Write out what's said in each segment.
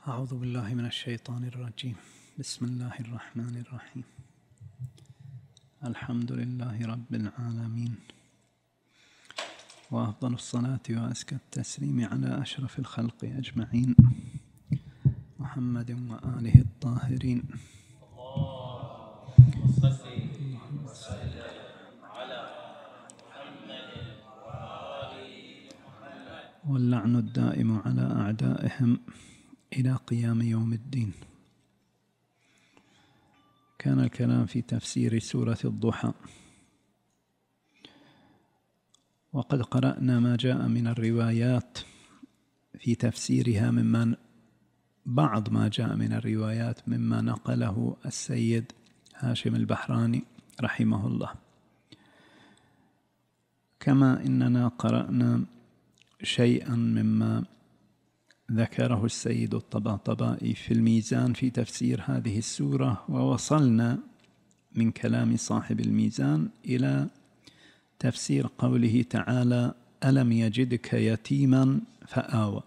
أعوذ بالله من الشيطان الرجيم. بسم الله الرحمن الرحيم. الحمد لله رب العالمين، وأفضل الصلاة وأزكى التسليم على أشرف الخلق أجمعين، محمد وآله الطاهرين. اللهم صل على محمد وآل محمد، واللعن الدائم على أعدائهم إلى قيام يوم الدين. كان الكلام في تفسير سورة الضحى، وقد قرأنا ما جاء من الروايات في تفسيرها، بعض ما جاء من الروايات مما نقله السيد هاشم البحراني رحمه الله، كما إننا قرأنا شيئا مما ذكره السيد الطباطبائي في الميزان في تفسير هذه السورة، ووصلنا من كلام صاحب الميزان إلى تفسير قوله تعالى: ألم يجدك يتيما فآوى.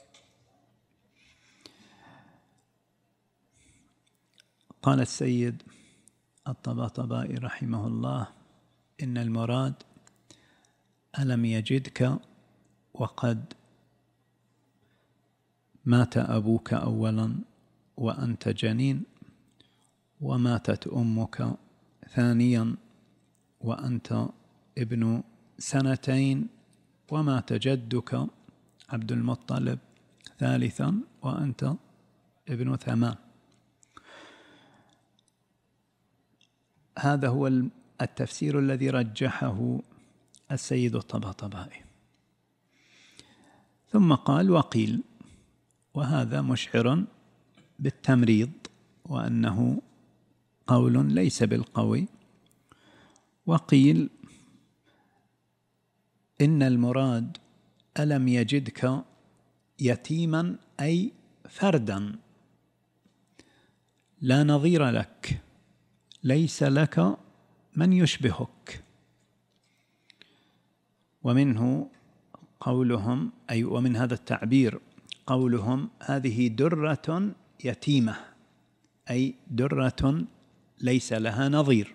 قال السيد الطباطبائي رحمه الله: إن المراد ألم يجدك وقد مات أبوك أولا وأنت جنين، وماتت أمك ثانيا وأنت ابن 2، ومات جدك عبد المطلب ثالثا وأنت ابن 8. هذا هو التفسير الذي رجحه السيد الطباطبائي. ثم قال: وقيل، وهذا مشعر بالتمريض وأنه قول ليس بالقوي. وقيل إن المراد ألم يجدك يتيما أي فردا لا نظير لك، ليس لك من يشبهك. ومنه قولهم، أي ومن هذا التعبير قولهم: هذه درة يتيمة، أي درة ليس لها نظير.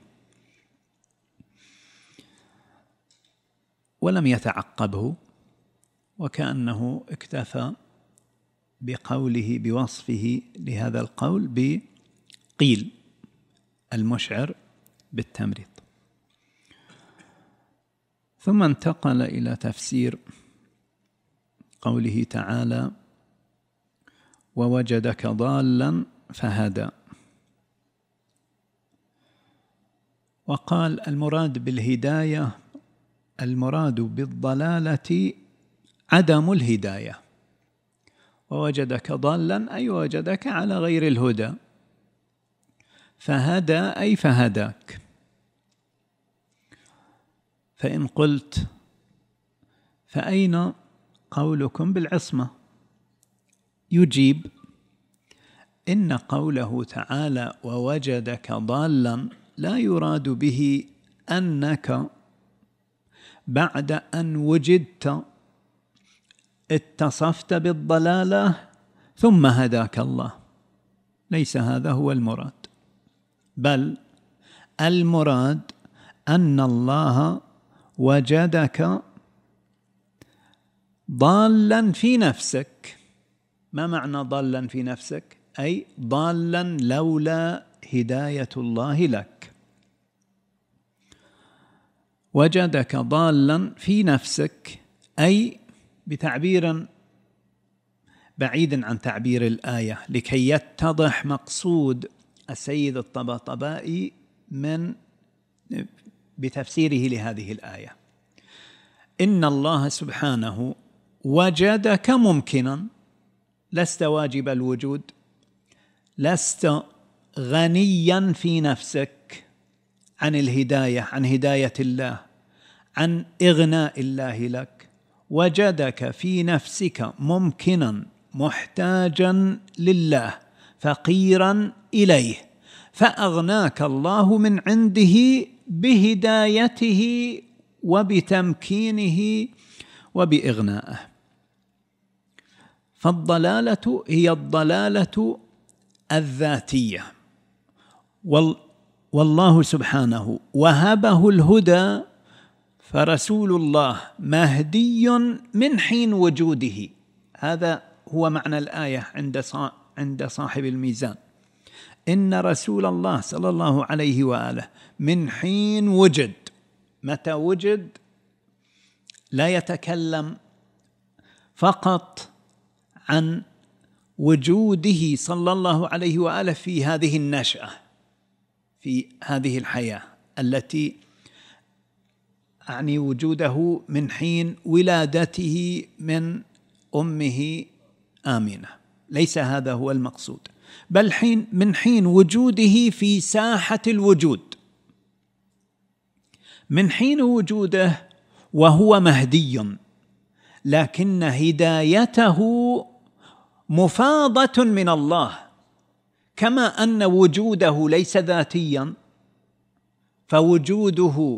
ولم يتعقبه، وكأنه اكتفى بقوله بوصفه لهذا القول بقيل المشعر بالتمريض. ثم انتقل إلى تفسير قوله تعالى: ووجدك ضالا فهدى. وقال: المراد بالهداية، المراد بالضلالة عدم الهداية، ووجدك ضالا أي وجدك على غير الهدى، فهدى أي فهداك. فإن قلت: فأين قولكم بالعصمة؟ يجيب: إن قوله تعالى ووجدك ضالا لا يراد به أنك بعد أن وجدت اتصفت بالضلالة ثم هداك الله، ليس هذا هو المراد، بل المراد أن الله وجدك ضالا في نفسك. ما معنى ضالا في نفسك؟ أي ضالا لولا هداية الله لك. وجدك ضالا في نفسك، أي بتعبير بعيد عن تعبير الآية، لكي يتضح مقصود السيد الطباطبائي بتفسيره لهذه الآية. إن الله سبحانه وجدك ممكنا، لست واجب الوجود، لست غنيا في نفسك عن الهداية، عن هداية الله، عن إغناء الله لك. وجدك في نفسك ممكنا محتاجا لله فقيرا إليه، فأغناك الله من عنده بهدايته وبتمكينه وبإغنائه. فالضلالة هي الضلالة الذاتية، والله سبحانه وهبه الهدى، فرسول الله مهدي من حين وجوده. هذا هو معنى الآية عند صاحب الميزان، إن رسول الله صلى الله عليه وآله من حين وجد. متى وجد؟ لا يتكلم فقط عن وجوده صلى الله عليه وآله في هذه النشأة، في هذه الحياة التي أعني وجوده من حين ولادته من أمه آمنة، ليس هذا هو المقصود، بل من حين وجوده في ساحة الوجود، من حين وجوده وهو مهدي، لكن هدايته مفاضة من الله. كما أن وجوده ليس ذاتيا، فوجوده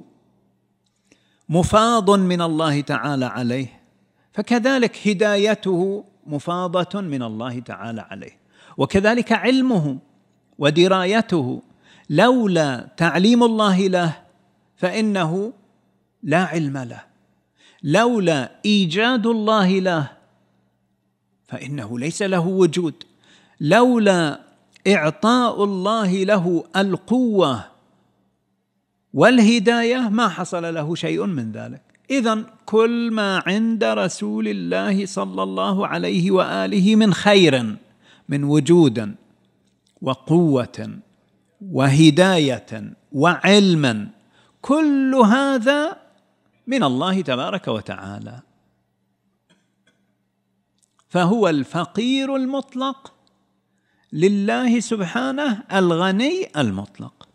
مفاض من الله تعالى عليه، فكذلك هدايته مفاضة من الله تعالى عليه، وكذلك علمه ودرايته. لولا تعليم الله له فإنه لا علم له، لولا إيجاد الله له فإنه ليس له وجود، لولا إعطاء الله له القوة والهداية ما حصل له شيء من ذلك. إذن كل ما عند رسول الله صلى الله عليه وآله من خير، من وجود وقوة وهداية وعلما، كل هذا من الله تبارك وتعالى، فهو الفقير المطلق لله سبحانه الغني المطلق.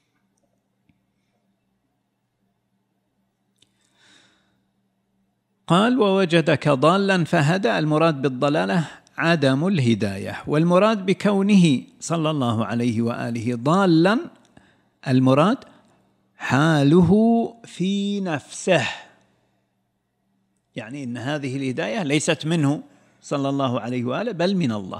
قال ووجدك ضالا فهدى، المراد بالضلالة عدم الهداية، والمراد بكونه صلى الله عليه وآله ضالا المراد حاله في نفسه، يعني إن هذه الهداية ليست منه صلى الله عليه وآله بل من الله،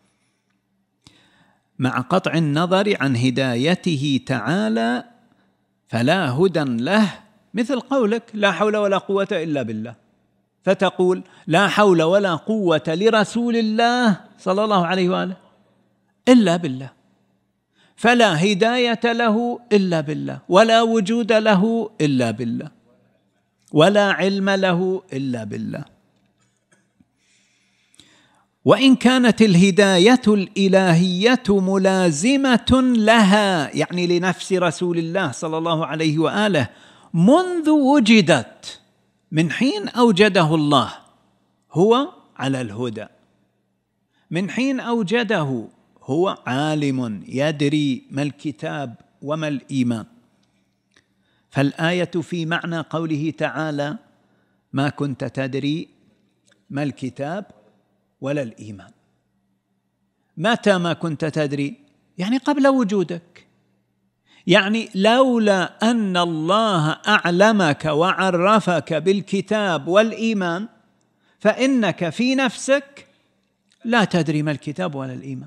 مع قطع النظر عن هدايته تعالى، فلا هدى له. مثل قولك لا حول ولا قوة إلا بالله، فتقول لا حول ولا قوة لرسول الله صلى الله عليه وآله إلا بالله، فلا هداية له إلا بالله، ولا وجود له إلا بالله، ولا علم له إلا بالله. وإن كانت الهداية الإلهية ملازمة لها، يعني لنفس رسول الله صلى الله عليه وآله منذ وجدت، من حين أوجده الله هو على الهدى، من حين أوجده هو عالم يدري ما الكتاب وما الإيمان. فالآية في معنى قوله تعالى ما كنت تدري ما الكتاب ولا الإيمان. متى ما كنت تدري؟ يعني قبل وجودك، يعني لولا أن الله أعلمك وعرفك بالكتاب والإيمان فإنك في نفسك لا تدري ما الكتاب ولا الإيمان.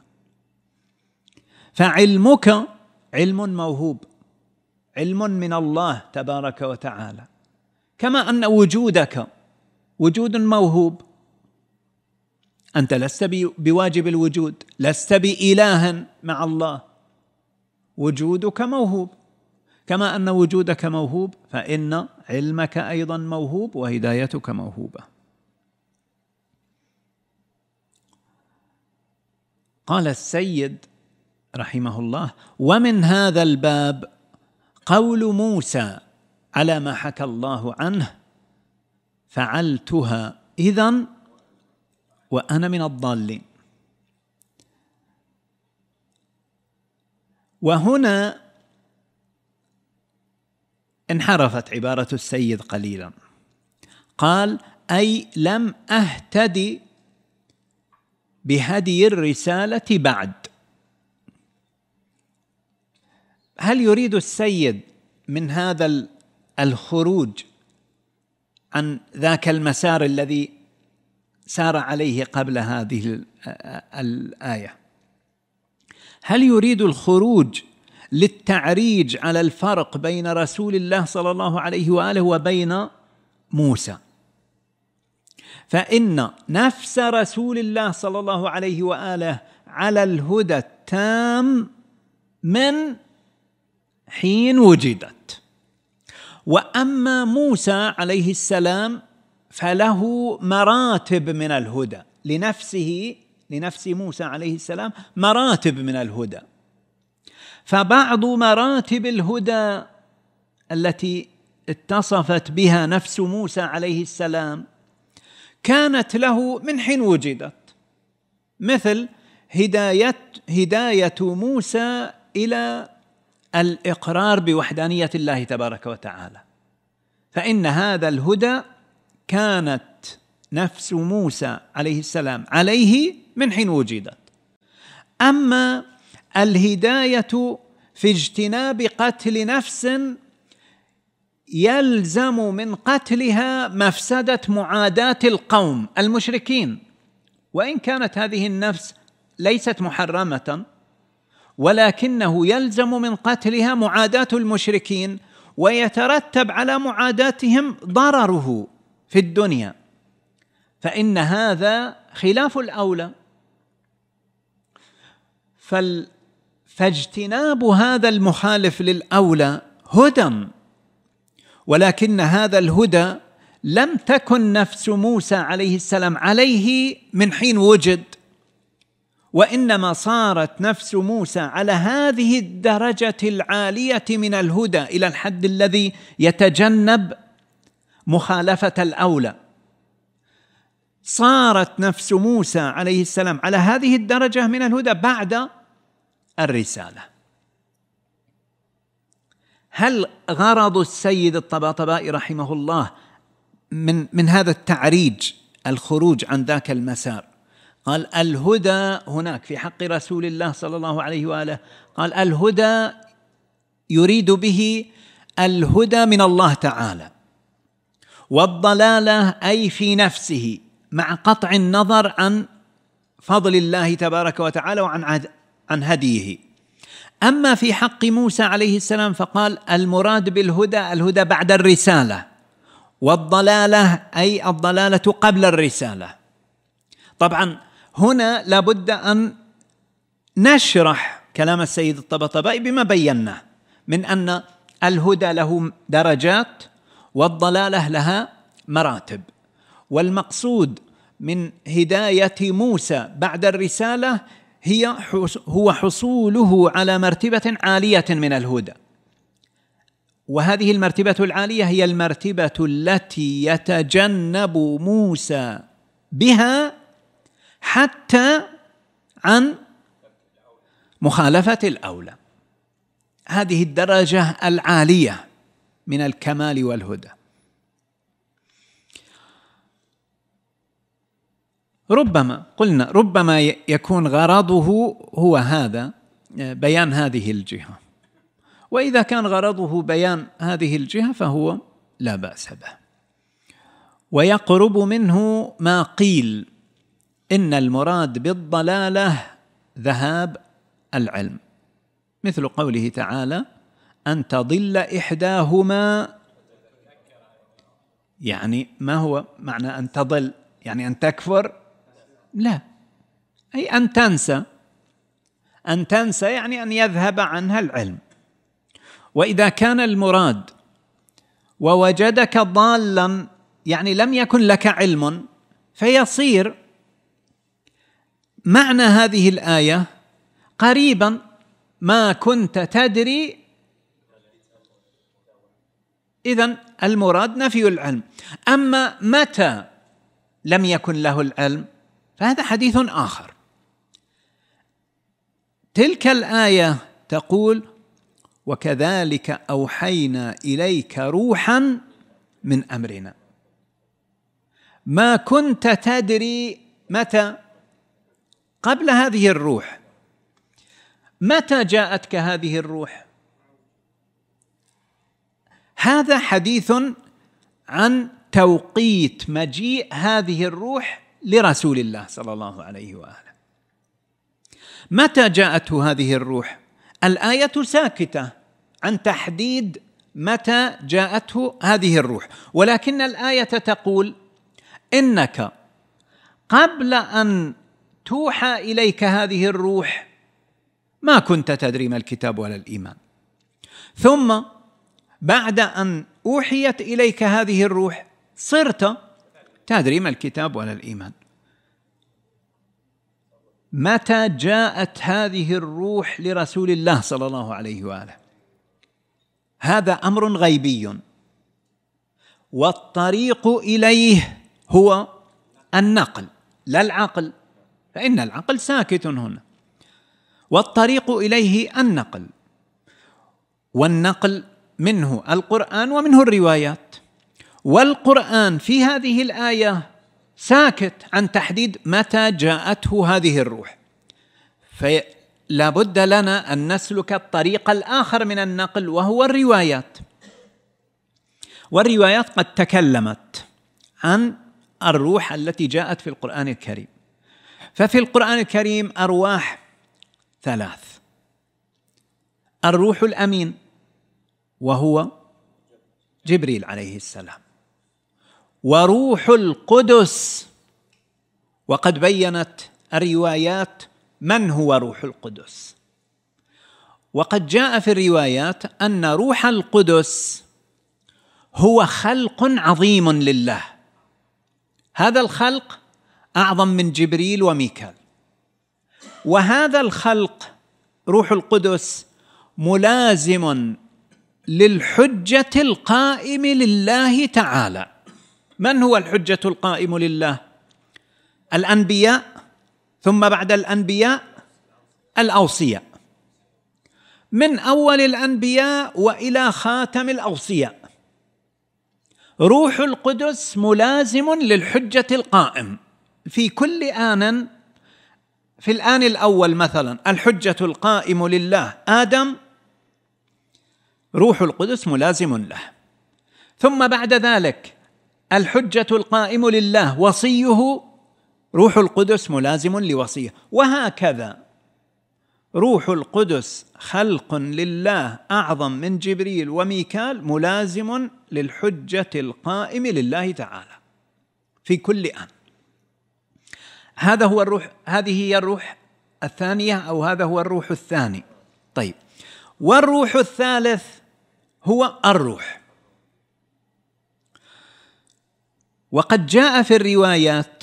فعلمك علم موهوب، علم من الله تبارك وتعالى، كما أن وجودك وجود موهوب. أنت لست بواجب الوجود، لست بإله مع الله، وجودك موهوب، كما أن وجودك موهوب فإن علمك أيضا موهوب وهدايتك موهوبة. قال السيد رحمه الله ومن هذا الباب قول موسى على ما حكى الله عنه فعلتها إذن وأنا من الضالين. وهنا انحرفت عبارة السيد قليلا، قال أي لم أهتدي بهدي الرسالة بعد. هل يريد السيد من هذا الخروج عن ذاك المسار الذي سار عليه قبل هذه الآية. هل يريد الخروج للتعريج على الفرق بين رسول الله صلى الله عليه وآله وبين موسى؟ فإن نفس رسول الله صلى الله عليه وآله على الهدى التام من حين وجدت، وأما موسى عليه السلام فله مراتب من الهدى، لنفس موسى عليه السلام مراتب من الهدى. فبعض مراتب الهدى التي اتصفت بها نفس موسى عليه السلام كانت له من حين وجدت، مثل هداية موسى إلى الإقرار بوحدانية الله تبارك وتعالى، فإن هذا الهدى كانت نفس موسى عليه السلام عليه من حين وجدت. أما الهداية في اجتناب قتل نفس يلزم من قتلها مفسدة معاداة القوم المشركين، وإن كانت هذه النفس ليست محرمة، ولكنه يلزم من قتلها معاداة المشركين، ويترتب على معاداتهم ضرره في الدنيا، فإن هذا خلاف الأولى. فاجتناب هذا المخالف للأولى هدى، ولكن هذا الهدى لم تكن نفس موسى عليه السلام عليه من حين وجد، وإنما صارت نفس موسى على هذه الدرجة العالية من الهدى إلى الحد الذي يتجنب مخالفة الأولى. صارت نفس موسى عليه السلام على هذه الدرجة من الهدى بعد الرسالة. هل غرض السيد الطباطبائي رحمه الله من هذا التعريج الخروج عن ذاك المسار؟ قال الهدى هناك في حق رسول الله صلى الله عليه وآله، قال الهدى يريد به الهدى من الله تعالى، والضلالة أي في نفسه مع قطع النظر عن فضل الله تبارك وتعالى وعن هديه. أما في حق موسى عليه السلام فقال المراد بالهدى الهدى بعد الرسالة، والضلالة أي الضلالة قبل الرسالة. طبعا هنا لابد أن نشرح كلام السيد الطباطبائي بما بيناه من أن الهدى له درجات والضلالة لها مراتب، والمقصود من هداية موسى بعد الرسالة هو حصوله على مرتبة عالية من الهدى، وهذه المرتبة العالية هي المرتبة التي يتجنب موسى بها حتى عن مخالفة الأولى. هذه الدرجة العالية من الكمال والهدى. ربما يكون غرضه هو هذا، بيان هذه الجهة، وإذا كان غرضه بيان هذه الجهة فهو لا بأس به. ويقرب منه ما قيل إن المراد بالضلالة ذهاب العلم، مثل قوله تعالى أن تضل إحداهما، يعني ما هو معنى أن تضل؟ يعني أن تكفر؟ لا، أي أن تنسى. أن تنسى يعني أن يذهب عنها العلم. وإذا كان المراد ووجدك ضالا يعني لم يكن لك علم، فيصير معنى هذه الآية قريبا ما كنت تدري، إذن المراد نفي العلم. أما متى لم يكن له العلم فهذا حديث آخر. تلك الآية تقول وكذلك أوحينا إليك روحا من أمرنا. ما كنت تدري متى؟ قبل هذه الروح. متى جاءتك هذه الروح؟ هذا حديث عن توقيت مجيء هذه الروح لرسول الله صلى الله عليه وآله. متى جاءته هذه الروح؟ الآية ساكتة عن تحديد متى جاءته هذه الروح، ولكن الآية تقول إنك قبل أن توحى إليك هذه الروح ما كنت تدري ما الكتاب ولا الإيمان، ثم بعد أن أوحيت إليك هذه الروح صرت تدري ما الكتاب ولا الإيمان. متى جاءت هذه الروح لرسول الله صلى الله عليه وآله؟ هذا أمر غيبي، والطريق إليه هو النقل لا العقل، فإن العقل ساكت هنا، والطريق إليه النقل، والنقل منه القرآن ومنه الروايات. والقرآن في هذه الآية ساكت عن تحديد متى جاءته هذه الروح، فلا بد لنا أن نسلك الطريق الآخر من النقل وهو الروايات. والروايات قد تكلمت عن الروح التي جاءت في القرآن الكريم. ففي القرآن الكريم أرواح ثلاث: الروح الأمين وهو جبريل عليه السلام، وروح القدس، وقد بينت الروايات من هو روح القدس. وقد جاء في الروايات أن روح القدس هو خلق عظيم لله، هذا الخلق أعظم من جبريل وميكال، وهذا الخلق روح القدس ملازم للحجة القائم لله تعالى. من هو الحجة القائم لله؟ الأنبياء، ثم بعد الأنبياء الأوصياء، من أول الأنبياء وإلى خاتم الأوصياء. روح القدس ملازم للحجة القائم في كل آن. في الآن الأول مثلا الحجة القائم لله آدم، روح القدس ملازم له، ثم بعد ذلك الحجة القائم لله وصيه، روح القدس ملازم لوصيه، وهكذا روح القدس خلق لله أعظم من جبريل وميكال، ملازم للحجة القائم لله تعالى في كل آن. هذا هو الروح، هذه هي الروح الثانية، أو هذا هو الروح الثاني. طيب، والروح الثالث هو الروح. وقد جاء في الروايات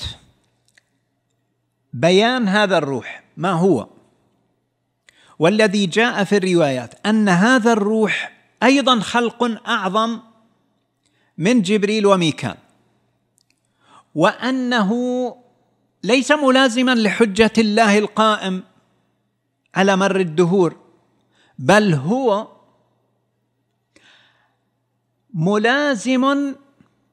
بيان هذا الروح ما هو، والذي جاء في الروايات أن هذا الروح أيضا خلق أعظم من جبريل وميكال، وأنه ليس ملازما لحجة الله القائم على مر الدهور، بل هو ملازم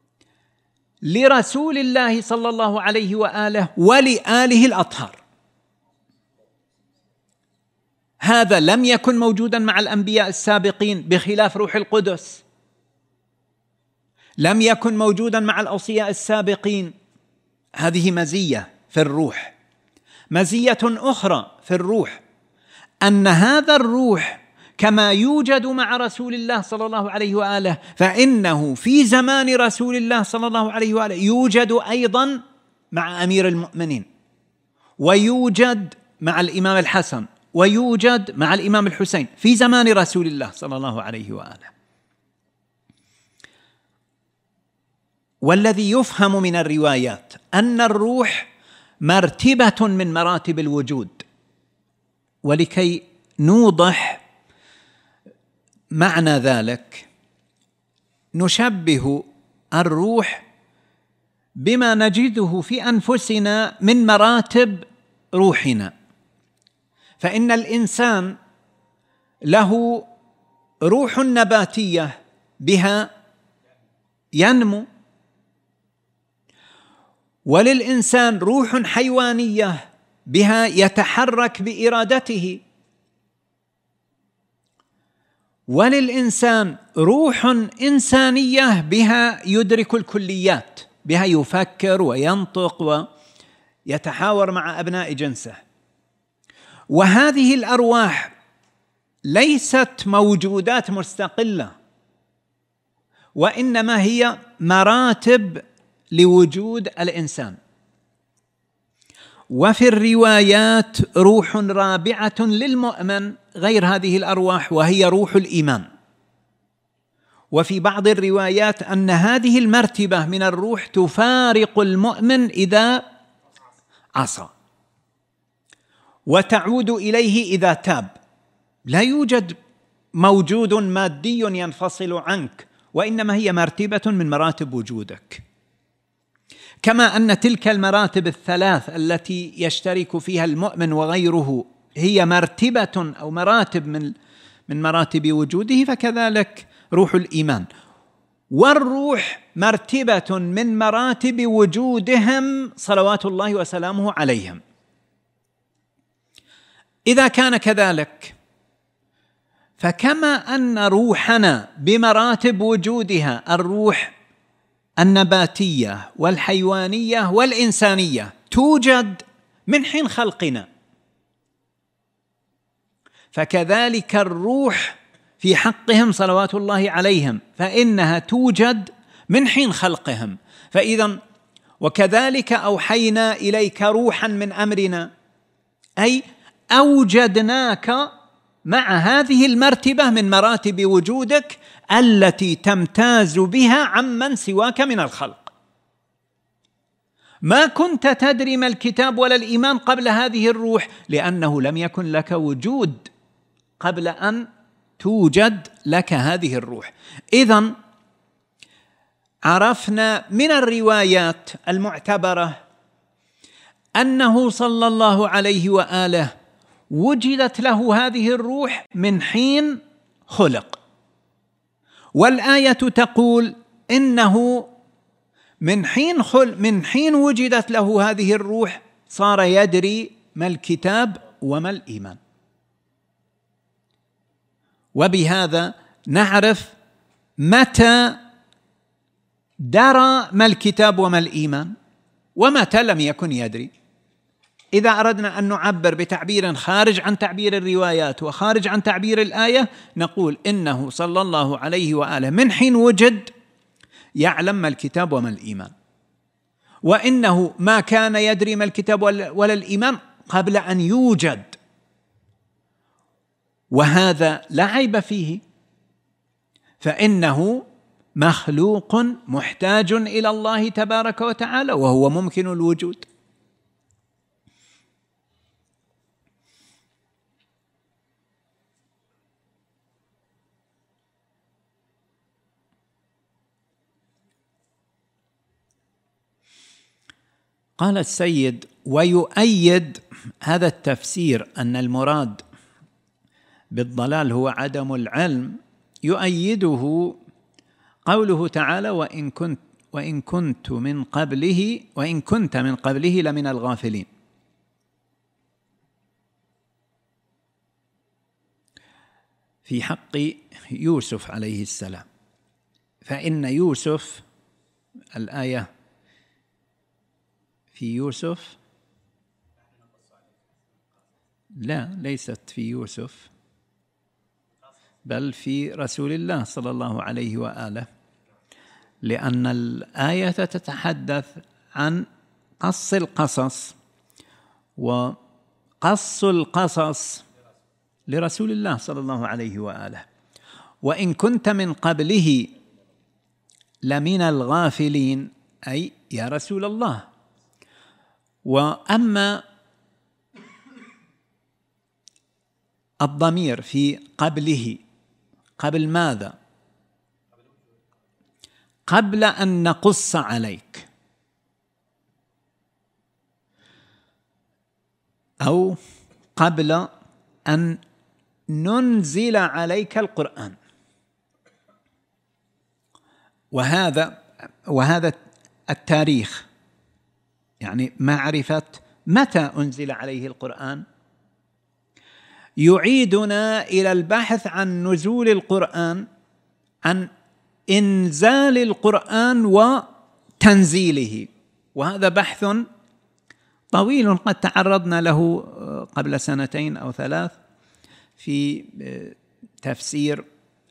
لرسول الله صلى الله عليه وآله ولآله الأطهار. هذا لم يكن موجودا مع الأنبياء السابقين، بخلاف روح القدس، لم يكن موجودا مع الأوصياء السابقين. هذه مزية في الروح. مزية أخرى في الروح أن هذا الروح كما يوجد مع رسول الله صلى الله عليه وآله، فإنه في زمان رسول الله صلى الله عليه وآله يوجد أيضا مع أمير المؤمنين، ويوجد مع الإمام الحسن، ويوجد مع الإمام الحسين في زمان رسول الله صلى الله عليه وآله. والذي يفهم من الروايات أن الروح مرتبة من مراتب الوجود. ولكي نوضح معنى ذلك نشبه الروح بما نجده في أنفسنا من مراتب روحنا. فإن الإنسان له روح نباتية بها ينمو، وللإنسان روح حيوانية بها يتحرك بإرادته، وللإنسان روح إنسانية بها يدرك الكليات، بها يفكر وينطق يتحاور مع أبناء جنسه. وهذه الأرواح ليست موجودات مستقلة، وإنما هي مراتب لوجود الإنسان. وفي الروايات روح رابعة للمؤمن غير هذه الأرواح، وهي روح الإيمان. وفي بعض الروايات أن هذه المرتبة من الروح تفارق المؤمن إذا عصى، وتعود إليه إذا تاب. لا يوجد موجود مادي ينفصل عنك، وإنما هي مرتبة من مراتب وجودك. كما أن تلك المراتب الثلاث التي يشترك فيها المؤمن وغيره هي مرتبة أو مراتب من مراتب وجوده، فكذلك روح الإيمان والروح مرتبة من مراتب وجودهم صلوات الله وسلامه عليهم. إذا كان كذلك، فكما أن روحنا بمراتب وجودها الروح النباتية والحيوانية والإنسانية توجد من حين خلقنا، فكذلك الروح في حقهم صلوات الله عليهم فإنها توجد من حين خلقهم. فإذا وكذلك أوحينا إليك روحا من أمرنا، أي أوجدناك مع هذه المرتبة من مراتب وجودك التي تمتاز بها عمن سواك من الخلق. ما كنت تدري ما الكتاب ولا الإيمان قبل هذه الروح، لأنه لم يكن لك وجود قبل أن توجد لك هذه الروح. إذن عرفنا من الروايات المعتبرة أنه صلى الله عليه وآله وجدت له هذه الروح من حين خلق، والآية تقول إنه من حين وجدت له هذه الروح صار يدري ما الكتاب وما الإيمان. وبهذا نعرف متى درى ما الكتاب وما الإيمان ومتى لم يكن يدري. إذا أردنا أن نعبر بتعبير خارج عن تعبير الروايات وخارج عن تعبير الآية، نقول إنه صلى الله عليه وآله من حين وجد يعلم ما الكتاب وما الإيمان، وإنه ما كان يدري ما الكتاب ولا الإيمان قبل أن يوجد، وهذا لا عيب فيه، فإنه مخلوق محتاج إلى الله تبارك وتعالى، وهو ممكن الوجود. قال السيد: ويؤيد هذا التفسير أن المراد بالضلال هو عدم العلم، يؤيده قوله تعالى: وإن كنت من قبله لمن الغافلين. في حق يوسف عليه السلام، فإن يوسف، الآية في يوسف، لا ليست في يوسف بل في رسول الله صلى الله عليه وآله، لأن الآية تتحدث عن قص القصص، وقص القصص لرسول الله صلى الله عليه وآله. وإن كنت من قبله لمن الغافلين، أي يا رسول الله. وأما الضمير في قبله، قبل ماذا؟ قبل أن نقص عليك، أو قبل أن ننزل عليك القرآن. وهذا التاريخ، يعني معرفة متى أنزل عليه القرآن، يعيدنا إلى البحث عن نزول القرآن، عن إنزال القرآن وتنزيله، وهذا بحث طويل قد تعرضنا له قبل 2 أو 3 في تفسير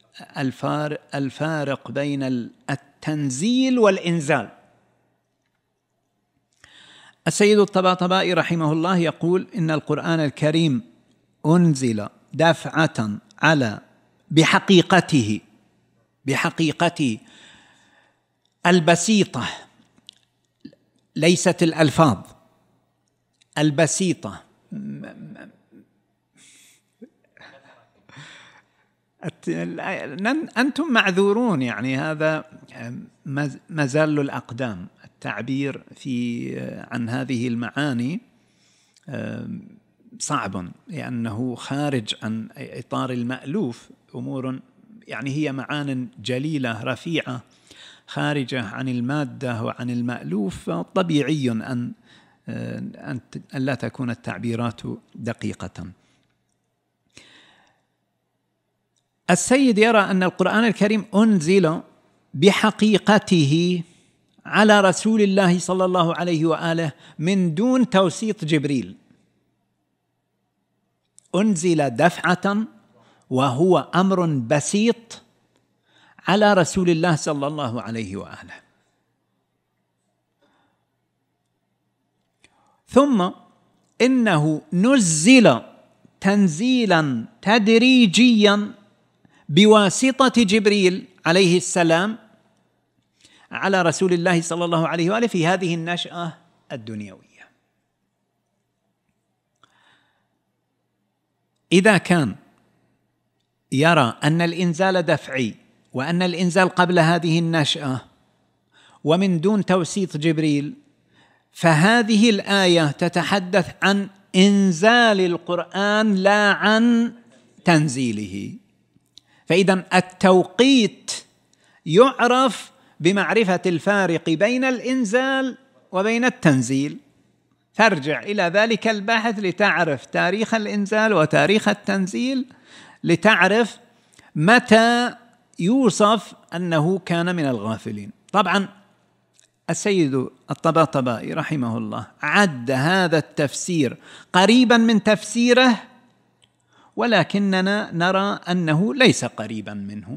الفارق بين التنزيل والإنزال. السيد الطباطبائي رحمه الله يقول إن القرآن الكريم أنزل دفعة على بحقيقته البسيطة، ليست الألفاظ البسيطة. أنتم معذورون، يعني هذا مزال الأقدام. التعبير عن هذه المعاني صعب، لأنه خارج عن إطار المألوف. أمور يعني هي معان جليلة رفيعة خارجة عن المادة وعن المألوف، طبيعي أن لا تكون التعبيرات دقيقة. السيد يرى أن القرآن الكريم أنزل بحقيقته على رسول الله صلى الله عليه وآله من دون توسيط جبريل. أنزل دفعة وهو أمر بسيط على رسول الله صلى الله عليه وآله، ثم إنه نزل تنزيلا تدريجيا بواسطة جبريل عليه السلام على رسول الله صلى الله عليه وآله في هذه النشأة الدنيوية. إذا كان يرى أن الإنزال دفعي وأن الإنزال قبل هذه النشأة ومن دون توسيط جبريل، فهذه الآية تتحدث عن إنزال القرآن لا عن تنزيله. فإذا التوقيت يعرف بمعرفة الفارق بين الإنزال وبين التنزيل، فارجع إلى ذلك البحث لتعرف تاريخ الإنزال وتاريخ التنزيل، لتعرف متى يوصف أنه كان من الغافلين. طبعا السيد الطباطبائي رحمه الله عد هذا التفسير قريبا من تفسيره، ولكننا نرى أنه ليس قريبا منه،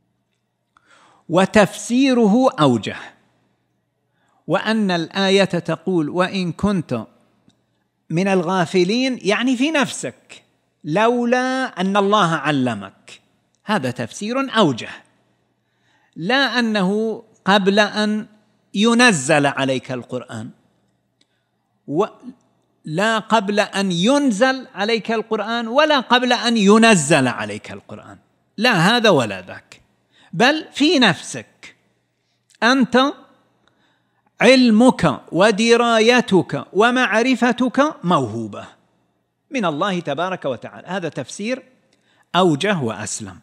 وتفسيره أوجه. وأن الآية تقول وإن كنت من الغافلين، يعني في نفسك، لولا أن الله علمك. هذا تفسير أوجه، لا أنه قبل أن ينزل عليك القرآن، لا قبل أن ينزل عليك القرآن، ولا قبل أن ينزل عليك القرآن، لا هذا ولا ذاك، بل في نفسك أنت علمك ودرايتك ومعرفتك موهوبة من الله تبارك وتعالى. هذا تفسير أوجه وأسلم،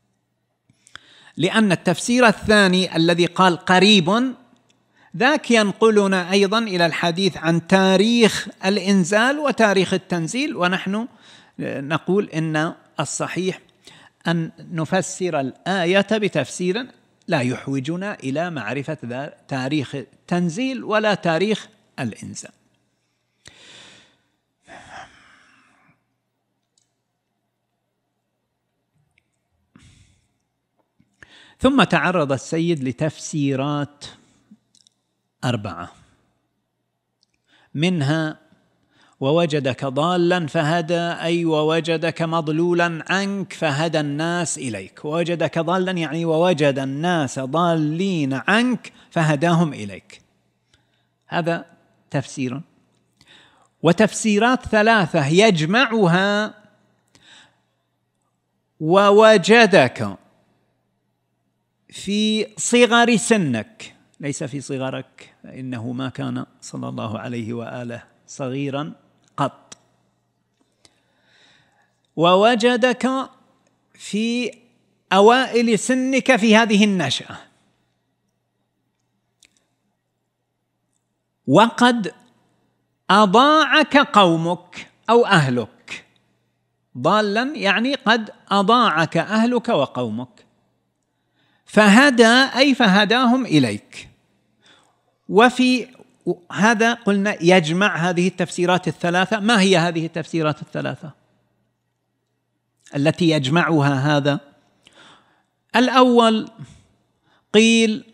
لأن التفسير الثاني الذي قال قريب ذاك ينقلنا أيضا إلى الحديث عن تاريخ الإنزال وتاريخ التنزيل، ونحن نقول إن الصحيح أن نفسر الآية بتفسير لا يحوجنا إلى معرفة تاريخ التنزيل ولا تاريخ الإنزال. ثم تعرض السيد لتفسيرات 4، منها ووجدك ضالا فهدى، أي ووجدك مضلولا عنك فهدى الناس إليك. ووجدك ضالا يعني ووجد الناس ضالين عنك فهداهم إليك. هذا تفسير. وتفسيرات 3 يجمعها ووجدك في صغر سنك، ليس في صغرك، فإنه ما كان صلى الله عليه وآله صغيرا قط. ووجدك في أوائل سنك في هذه النشأة، وقد أضاعك قومك أو أهلك. ضالا يعني قد أضاعك أهلك وقومك، فهدى أي فهداهم إليك. هذا قلنا يجمع هذه التفسيرات الثلاثة. ما هي هذه التفسيرات الثلاثة التي يجمعها هذا؟ الأول قيل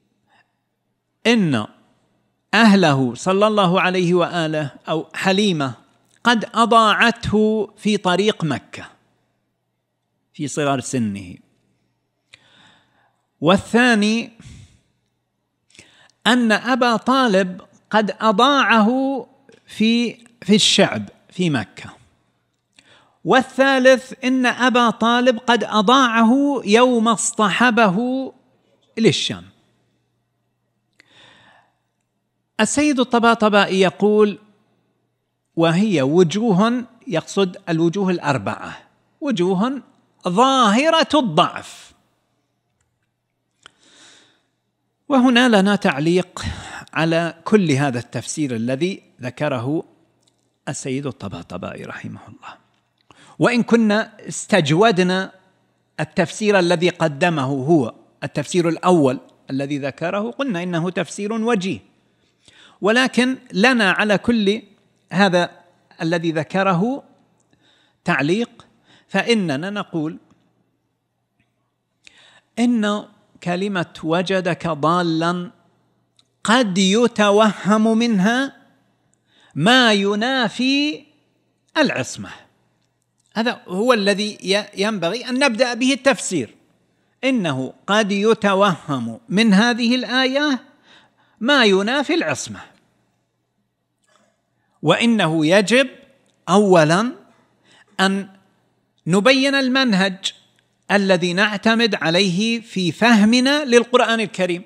إن أهله صلى الله عليه وآله أو حليمة قد أضاعته في طريق مكة في صغر سنه. والثاني أن أبا طالب قد أضاعه في الشعب في مكة. والثالث إن أبا طالب قد أضاعه يوم اصطحبه للشام. السيد الطباطبائي يقول وهي وجوه، يقصد الوجوه الأربعة، وجوه ظاهرة الضعف. وهنا لنا تعليق على كل هذا التفسير الذي ذكره السيد الطباطبائي رحمه الله. وإن كنا استجودنا التفسير الذي قدمه هو التفسير الأول الذي ذكره، قلنا إنه تفسير وجيه، ولكن لنا على كل هذا الذي ذكره تعليق. فإننا نقول إن كلمة وجدك ضالا قد يتوهم منها ما ينافي العصمة. هذا هو الذي ينبغي أن نبدأ به التفسير. إنه قد يتوهم من هذه الآية ما ينافي العصمة، وإنه يجب أولا أن نبين المنهج الذي نعتمد عليه في فهمنا للقرآن الكريم،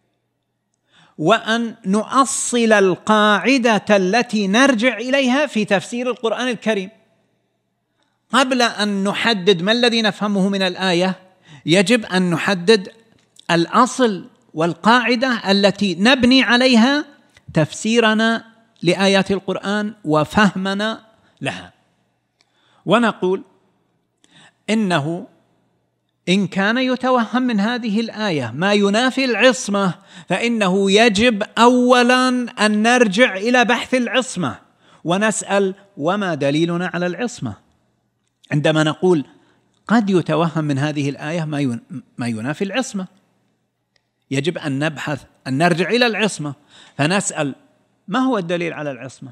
وأن نؤصل القاعدة التي نرجع إليها في تفسير القرآن الكريم. قبل أن نحدد ما الذي نفهمه من الآية يجب أن نحدد الأصل والقاعدة التي نبني عليها تفسيرنا لآيات القرآن وفهمنا لها. ونقول إنه إن كان يتوهم من هذه الآية ما ينافي العصمة، فإنه يجب أولا أن نرجع إلى بحث العصمة ونسأل وما دليلنا على العصمة. عندما نقول قد يتوهم من هذه الآية ما ينافي العصمة، يجب أن نبحث، أن نرجع إلى العصمة فنسأل ما هو الدليل على العصمة.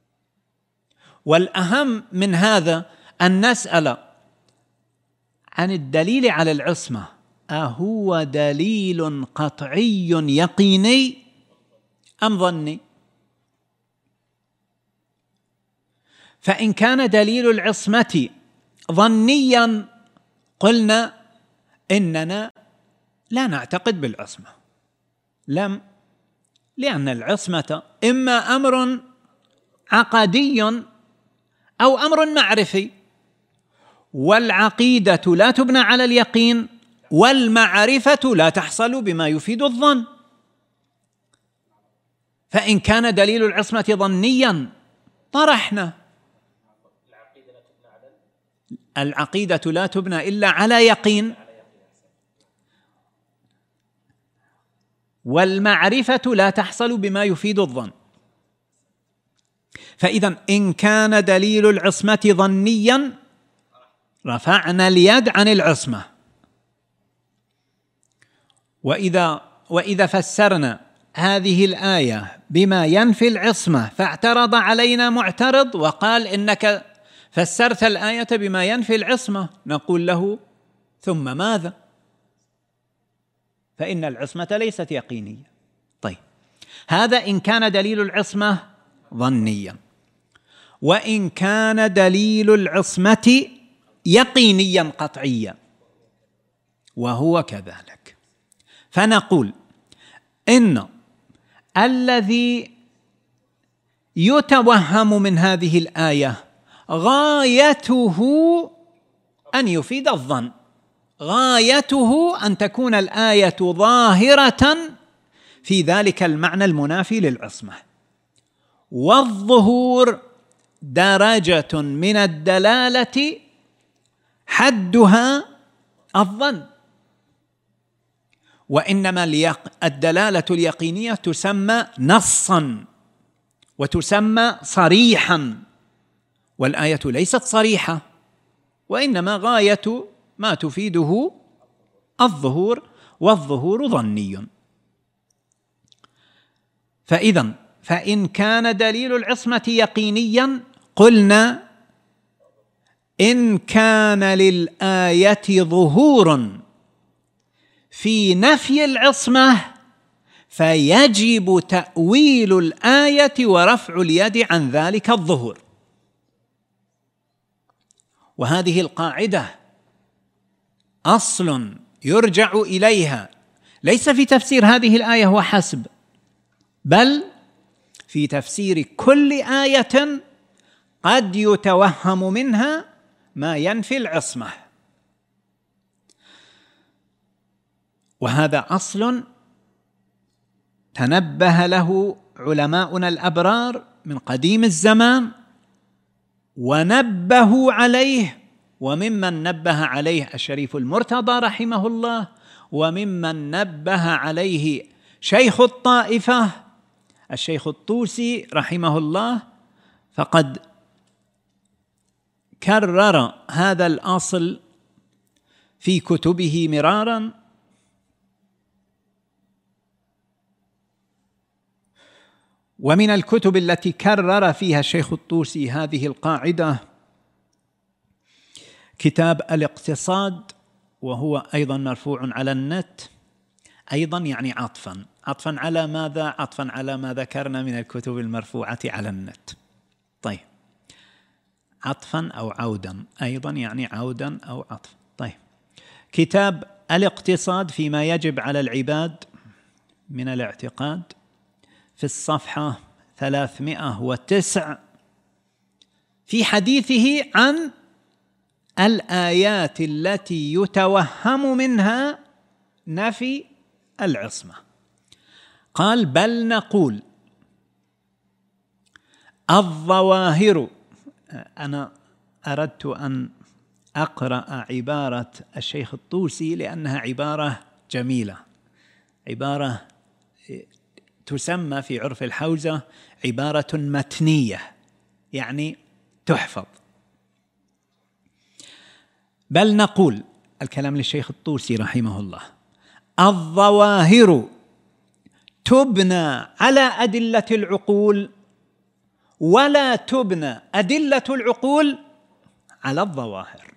والأهم من هذا أن نسأل عن الدليل على العصمة، أهو دليل قطعي يقيني أم ظني؟ فإن كان دليل العصمة ظنيا قلنا إننا لا نعتقد بالعصمة، لأن العصمة إما أمر عقدي أو أمر معرفي، والعقيدة لا تبنى على اليقين، والمعرفة لا تحصل بما يفيد الظن. فإن كان دليل العصمة ظنيا طرحنا العقيدة لا تبنى إلا على يقين، والمعرفة لا تحصل بما يفيد الظن. فإذا إن كان دليل العصمة ظنيا رفعنا اليد عن العصمة. وإذا فسرنا هذه الآية بما ينفي العصمة فاعترض علينا معترض وقال إنك فسرت الآية بما ينفي العصمة، نقول له ثم ماذا؟ فإن العصمة ليست يقينية. طيب، هذا إن كان دليل العصمة ظنيا. وإن كان دليل العصمة يقينيا قطعيا وهو كذلك، فنقول إن الذي يتوهم من هذه الآية غايته أن يفيد الظن، غايته أن تكون الآية ظاهرة في ذلك المعنى المنافي للعصمة. والظهور درجة من الدلالة حدها الظن، وإنما الدلالة اليقينية تسمى نصا وتسمى صريحا، والآية ليست صريحة، وإنما غاية ما تفيده الظهور، والظهور ظني. فإن كان دليل العصمة يقينيا قلنا إن كان للآية ظهور في نفي العصمة فيجب تأويل الآية ورفع اليد عن ذلك الظهور. وهذه القاعدة أصل يرجع إليها ليس في تفسير هذه الآية وحسب، بل في تفسير كل آية قد يتوهم منها ما ينفي العصمة. وهذا أصل تنبه له علماؤنا الأبرار من قديم الزمان ونبهوا عليه، وممن نبه عليه الشريف المرتضى رحمه الله، وممن نبه عليه شيخ الطائفة الشيخ الطوسي رحمه الله، فقد كرر هذا الأصل في كتبه مرارا. ومن الكتب التي كرر فيها الشيخ الطوسي هذه القاعدة كتاب الاقتصاد، وهو أيضا مرفوع على النت، أيضا يعني عطفا على ماذا؟ عطفا على ما ذكرنا من الكتب المرفوعة على النت. طيب، عطفا أو عودا، أيضا يعني عودا أو عطفا. طيب، كتاب الاقتصاد فيما يجب على العباد من الاعتقاد في الصفحة 309 في حديثه عن الآيات التي يتوهم منها نفي العصمة، قال: بل نقول الظواهر. أنا أردت أن أقرأ عبارة الشيخ الطوسي لأنها عبارة جميلة، عبارة تسمى في عرف الحوزة عبارة متنية، يعني تحفظ. بل نقول، الكلام للشيخ الطوسي رحمه الله: الظواهر تبنى على أدلة العقول، ولا تبنى أدلة العقول على الظواهر.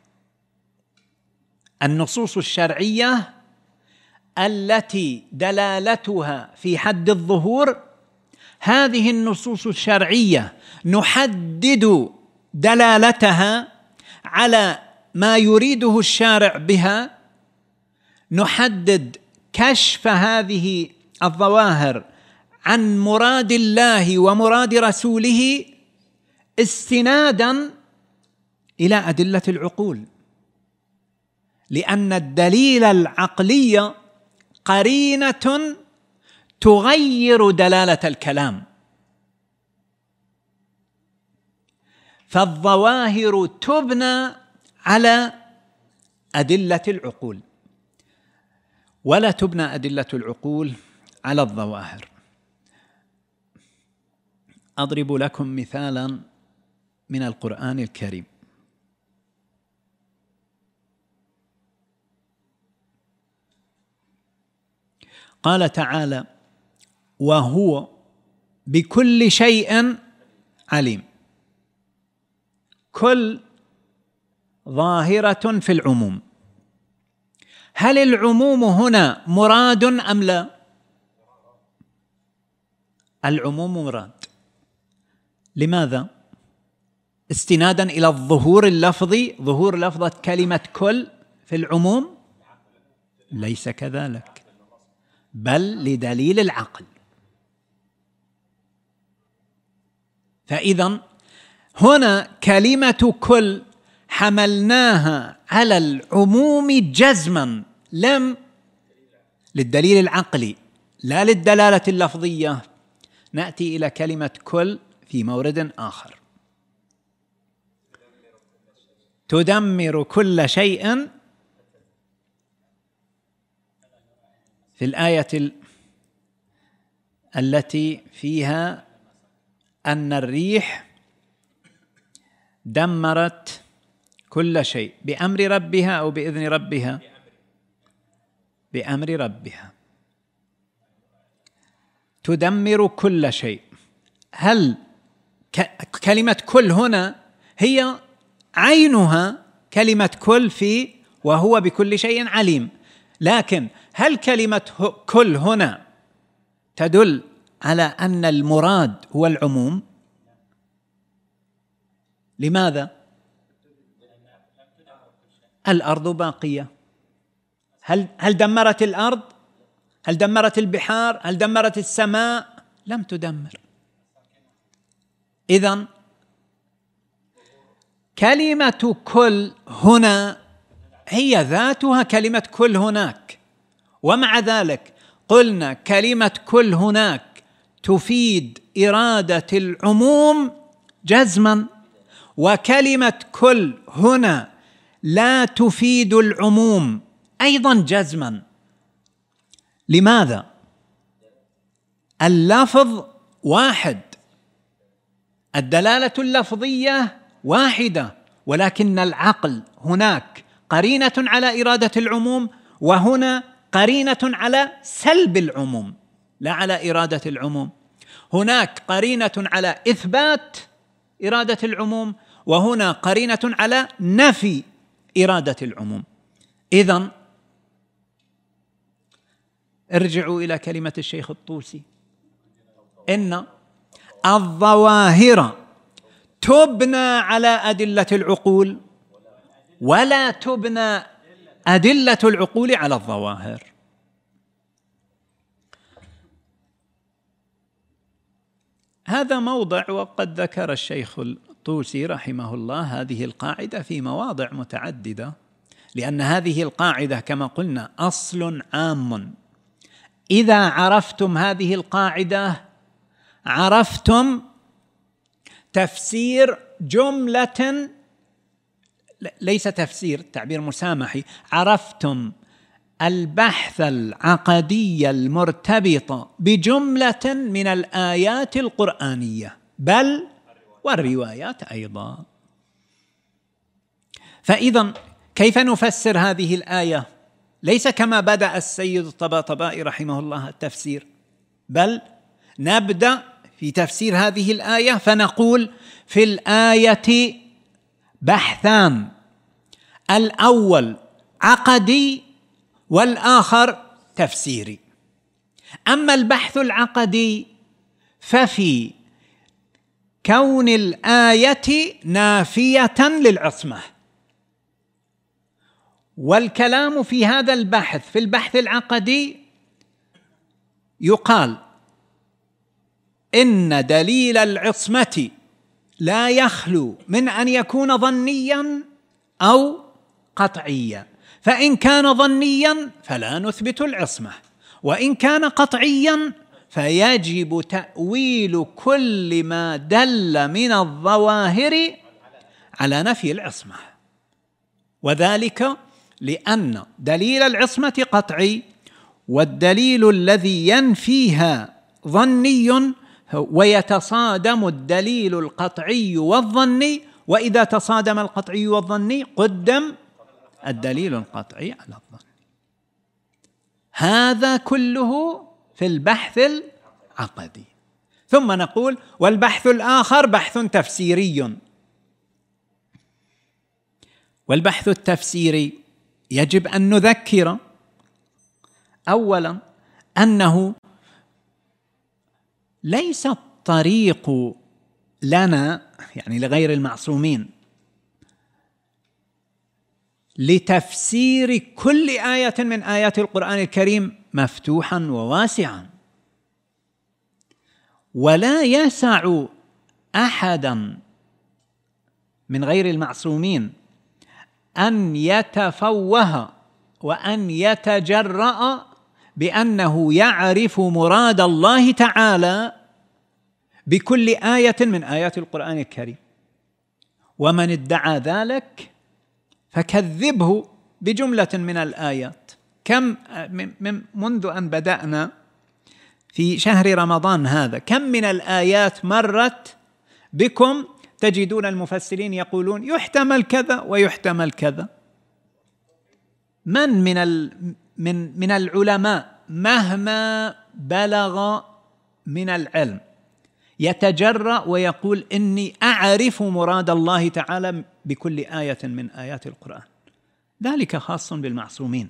النصوص الشرعية التي دلالتها في حد الظهور، هذه النصوص الشرعية نحدد دلالتها على ما يريده الشارع بها، نحدد كشف هذه الظواهر عن مراد الله ومراد رسوله استنادا إلى أدلة العقول، لأن الدليل العقلي قرينة تغير دلالة الكلام، فالظواهر تبنى على أدلة العقول، ولا تبنى أدلة العقول على الظواهر. أضرب لكم مثالا من القرآن الكريم. قال تعالى: وهو بكل شيء عليم. كل ظاهرة في العموم، هل العموم هنا مراد أم لا؟ العموم مراد. لماذا؟ استنادا إلى الظهور اللفظي، ظهور لفظة كلمة كل في العموم؟ ليس كذلك، بل لدليل العقل. فإذن هنا كلمة كل حملناها على العموم جزما، لم للدليل العقلي لا للدلالة اللفظية. نأتي إلى كلمة كل في مورد آخر: تدمر كل شيء في الآية التي فيها أن الريح دمرت كل شيء بأمر ربها أو بإذن ربها؟ بأمر ربها، تدمر كل شيء. هل كلمة كل هنا هي عينها كلمة كل في وهو بكل شيء عليم، لكن هل كلمة كل هنا تدل على أن المراد هو العموم؟ لماذا؟ الأرض باقية. هل دمرت الأرض؟ هل دمرت البحار؟ هل دمرت السماء؟ لم تدمر. إذن كلمة كل هنا هي ذاتها كلمة كل هناك، ومع ذلك قلنا كلمة كل هناك تفيد إرادة العموم جزما، وكلمة كل هنا لا تفيد العموم أيضا جزما. لماذا؟ اللفظ واحد، الدلالة اللفظية واحدة، ولكن العقل هناك قرينة على إرادة العموم، وهنا قرينة على سلب العموم لا على إرادة العموم. هناك قرينة على إثبات إرادة العموم، وهنا قرينة على نفي إرادة العموم. إذن ارجعوا إلى كلمة الشيخ الطوسي: إن الظواهر تبنى على أدلة العقول، ولا تبنى أدلة العقول على الظواهر. هذا موضع، وقد ذكر الشيخ الطوسي رحمه الله هذه القاعدة في مواضع متعددة، لأن هذه القاعدة كما قلنا أصل عام. إذا عرفتم هذه القاعدة عرفتم تفسير جملة، ليس تفسير، تعبير مسامحي، عرفتم البحث العقدي المرتبط بجملة من الآيات القرآنية بل والروايات أيضا. فإذا كيف نفسر هذه الآية؟ ليس كما بدأ السيد الطباطبائي رحمه الله التفسير، بل نبدأ في تفسير هذه الآية فنقول في الآية بحثان، الأول عقدي والآخر تفسيري. أما البحث العقدي ففي كون الآية نافية للعصمة، والكلام في هذا البحث في البحث العقدي يقال إن دليل العصمة لا يخلو من أن يكون ظنيا أو قطعيا، فإن كان ظنيا فلا نثبت العصمة، وإن كان قطعيا فيجب تأويل كل ما دل من الظواهر على نفي العصمة، وذلك لأن دليل العصمة قطعي، والدليل الذي ينفيها ظني، ويتصادم الدليل القطعي والظني، وإذا تصادم القطعي والظني قدم الدليل القطعي على الظن. هذا كله في البحث العقدي. ثم نقول والبحث الآخر بحث تفسيري. والبحث التفسيري يجب أن نذكر أولا أنه ليس الطريق لنا، يعني لغير المعصومين، لتفسير كل آية من آيات القرآن الكريم مفتوحا وواسعا، ولا يسع أحدا من غير المعصومين أن يتفوه وأن يتجرأ بأنه يعرف مراد الله تعالى بكل آية من آيات القرآن الكريم، ومن ادعى ذلك فكذبه بجملة من الآيات. كم منذ أن بدأنا في شهر رمضان هذا كم من الآيات مرت بكم تجدون المفسرين يقولون يحتمل كذا ويحتمل كذا؟ من العلماء مهما بلغ من العلم يتجرأ ويقول إني أعرف مراد الله تعالى بكل آية من آيات القرآن؟ ذلك خاص بالمعصومين.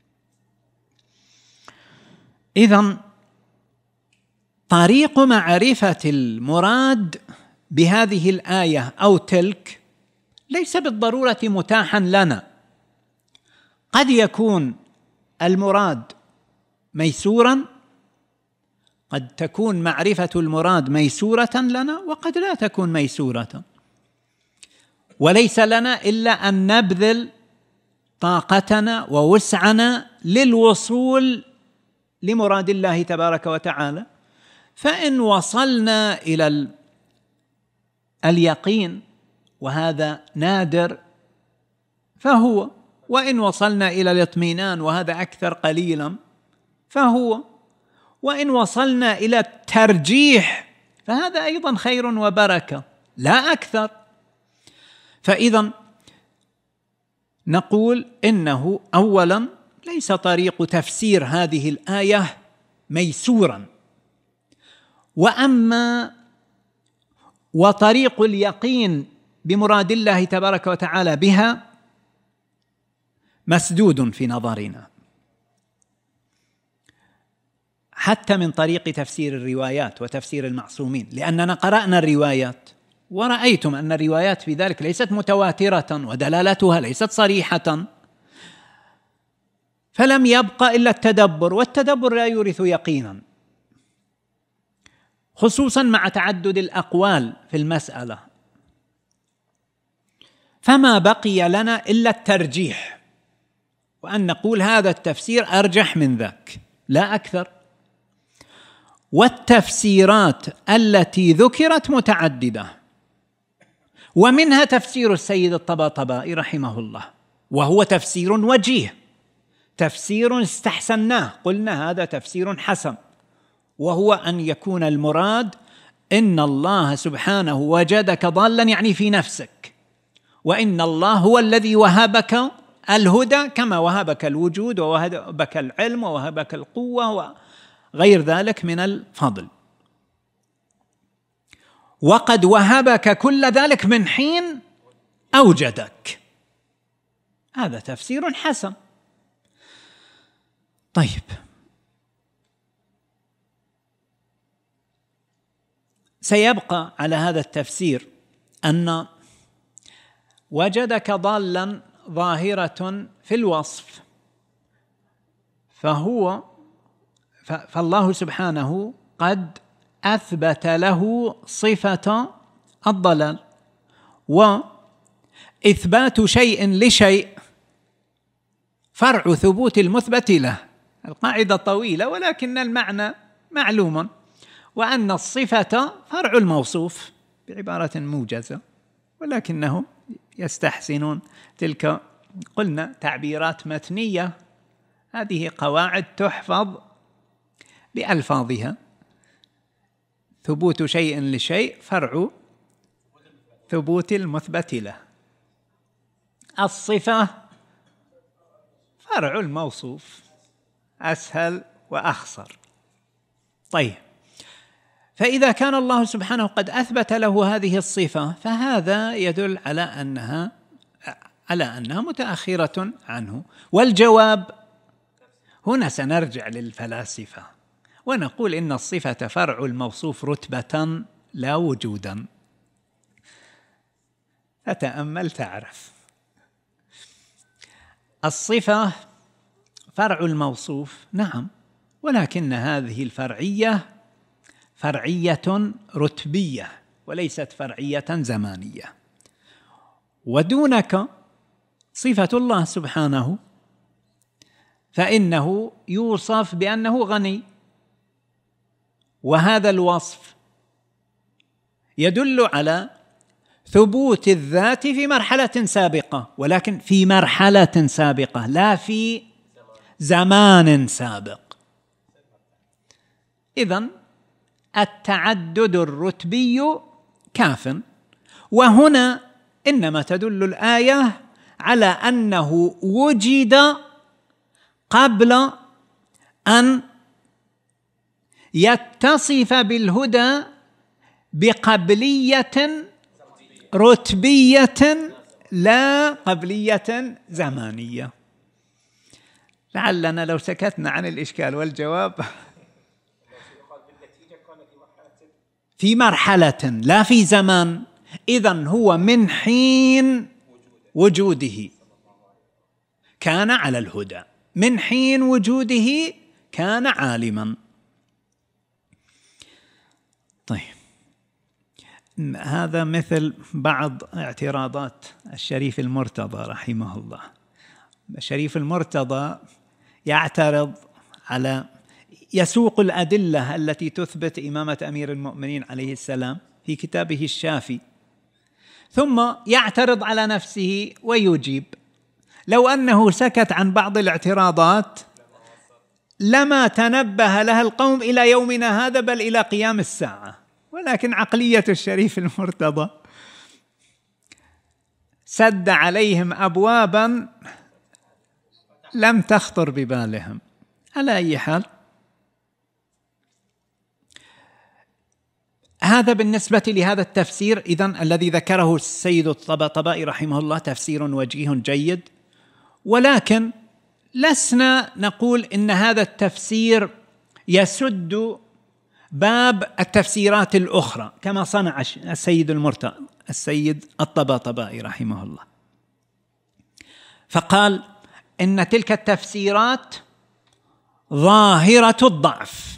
إذن طريق معرفة المراد بهذه الآية أو تلك ليس بالضرورة متاحا لنا. قد يكون المراد ميسورا، قد تكون معرفة المراد ميسورة لنا وقد لا تكون ميسورة، وليس لنا إلا أن نبذل طاقتنا ووسعنا للوصول لمراد الله تبارك وتعالى. فإن وصلنا إلى اليقين وهذا نادر فهو، وإن وصلنا إلى الاطمئنان وهذا أكثر قليلا فهو، وإن وصلنا إلى الترجيح فهذا أيضا خير وبركة لا أكثر. فإذا نقول إنه أولا ليس طريق تفسير هذه الآية ميسورا، وطريق اليقين بمراد الله تبارك وتعالى بها مسدود في نظرنا، حتى من طريق تفسير الروايات وتفسير المعصومين، لأننا قرأنا الروايات ورأيتم أن الروايات في ذلك ليست متواترة ودلالتها ليست صريحة، فلم يبق إلا التدبر، والتدبر لا يورث يقينا، خصوصا مع تعدد الأقوال في المسألة. فما بقي لنا إلا الترجيح، وأن نقول هذا التفسير أرجح من ذاك لا أكثر. والتفسيرات التي ذكرت متعددة، ومنها تفسير السيد الطباطبائي رحمه الله، وهو تفسير وجيه، تفسير استحسناه، قلنا هذا تفسير حسن، وهو أن يكون المراد إن الله سبحانه وجدك ضالا يعني في نفسك، وإن الله هو الذي وهبك الهدى كما وهبك الوجود ووهبك العلم ووهبك القوة وغير ذلك من الفضل، وقد وهبك كل ذلك من حين أوجدك. هذا تفسير حسن. طيب، سيبقى على هذا التفسير أن وجدك ضالا ظاهرة في الوصف، فالله سبحانه قد أثبت له صفة الضلال، وإثبات شيء لشيء فرع ثبوت المثبت له. القاعدة طويلة ولكن المعنى معلوم، وأن الصفة فرع الموصوف بعبارة موجزة، ولكنهم يستحسنون تلك قلنا تعبيرات متنية، هذه قواعد تحفظ بألفاظها. ثبوت شيء لشيء فرع ثبوت المثبت له، الصفة فرع الموصوف، أسهل وأخصر. طيب، فإذا كان الله سبحانه قد أثبت له هذه الصفة فهذا يدل على أنها متأخرة عنه. والجواب هنا سنرجع للفلاسفة ونقول إن الصفة فرع الموصوف رتبة لا وجودا. فتأمل تعرف، الصفة فرع الموصوف نعم، ولكن هذه الفرعية فرعية رتبية وليست فرعية زمانية. ودونك صفة الله سبحانه، فإنه يوصف بأنه غني، وهذا الوصف يدل على ثبوت الذات في مرحلة سابقة، ولكن في مرحلة سابقة لا في زمان سابق. إذن التعدد الرتبي كاف. وهنا إنما تدل الآية على أنه وجد قبل أن يتصف بالهدى بقبلية رتبية لا قبلية زمانية. لعلنا لو سكتنا عن الإشكال والجواب في مرحلة لا في زمان، إذن هو من حين وجوده كان على الهدى، من حين وجوده كان عالما. طيب، هذا مثل بعض اعتراضات الشريف المرتضى رحمه الله. الشريف المرتضى يعترض على، يسوق الأدلة التي تثبت إمامة أمير المؤمنين عليه السلام في كتابه الشافي، ثم يعترض على نفسه ويجيب. لو أنه سكت عن بعض الاعتراضات لما تنبه لها القوم إلى يومنا هذا، بل إلى قيام الساعة. ولكن عقلية الشريف المرتضى سد عليهم أبوابا لم تخطر ببالهم. على أي حال، هذا بالنسبة لهذا التفسير إذن الذي ذكره السيد الطباطبائي رحمه الله تفسير وجيه جيد، ولكن لسنا نقول إن هذا التفسير يسد باب التفسيرات الأخرى كما صنع السيد الطباطبائي رحمه الله، فقال إن تلك التفسيرات ظاهرة الضعف،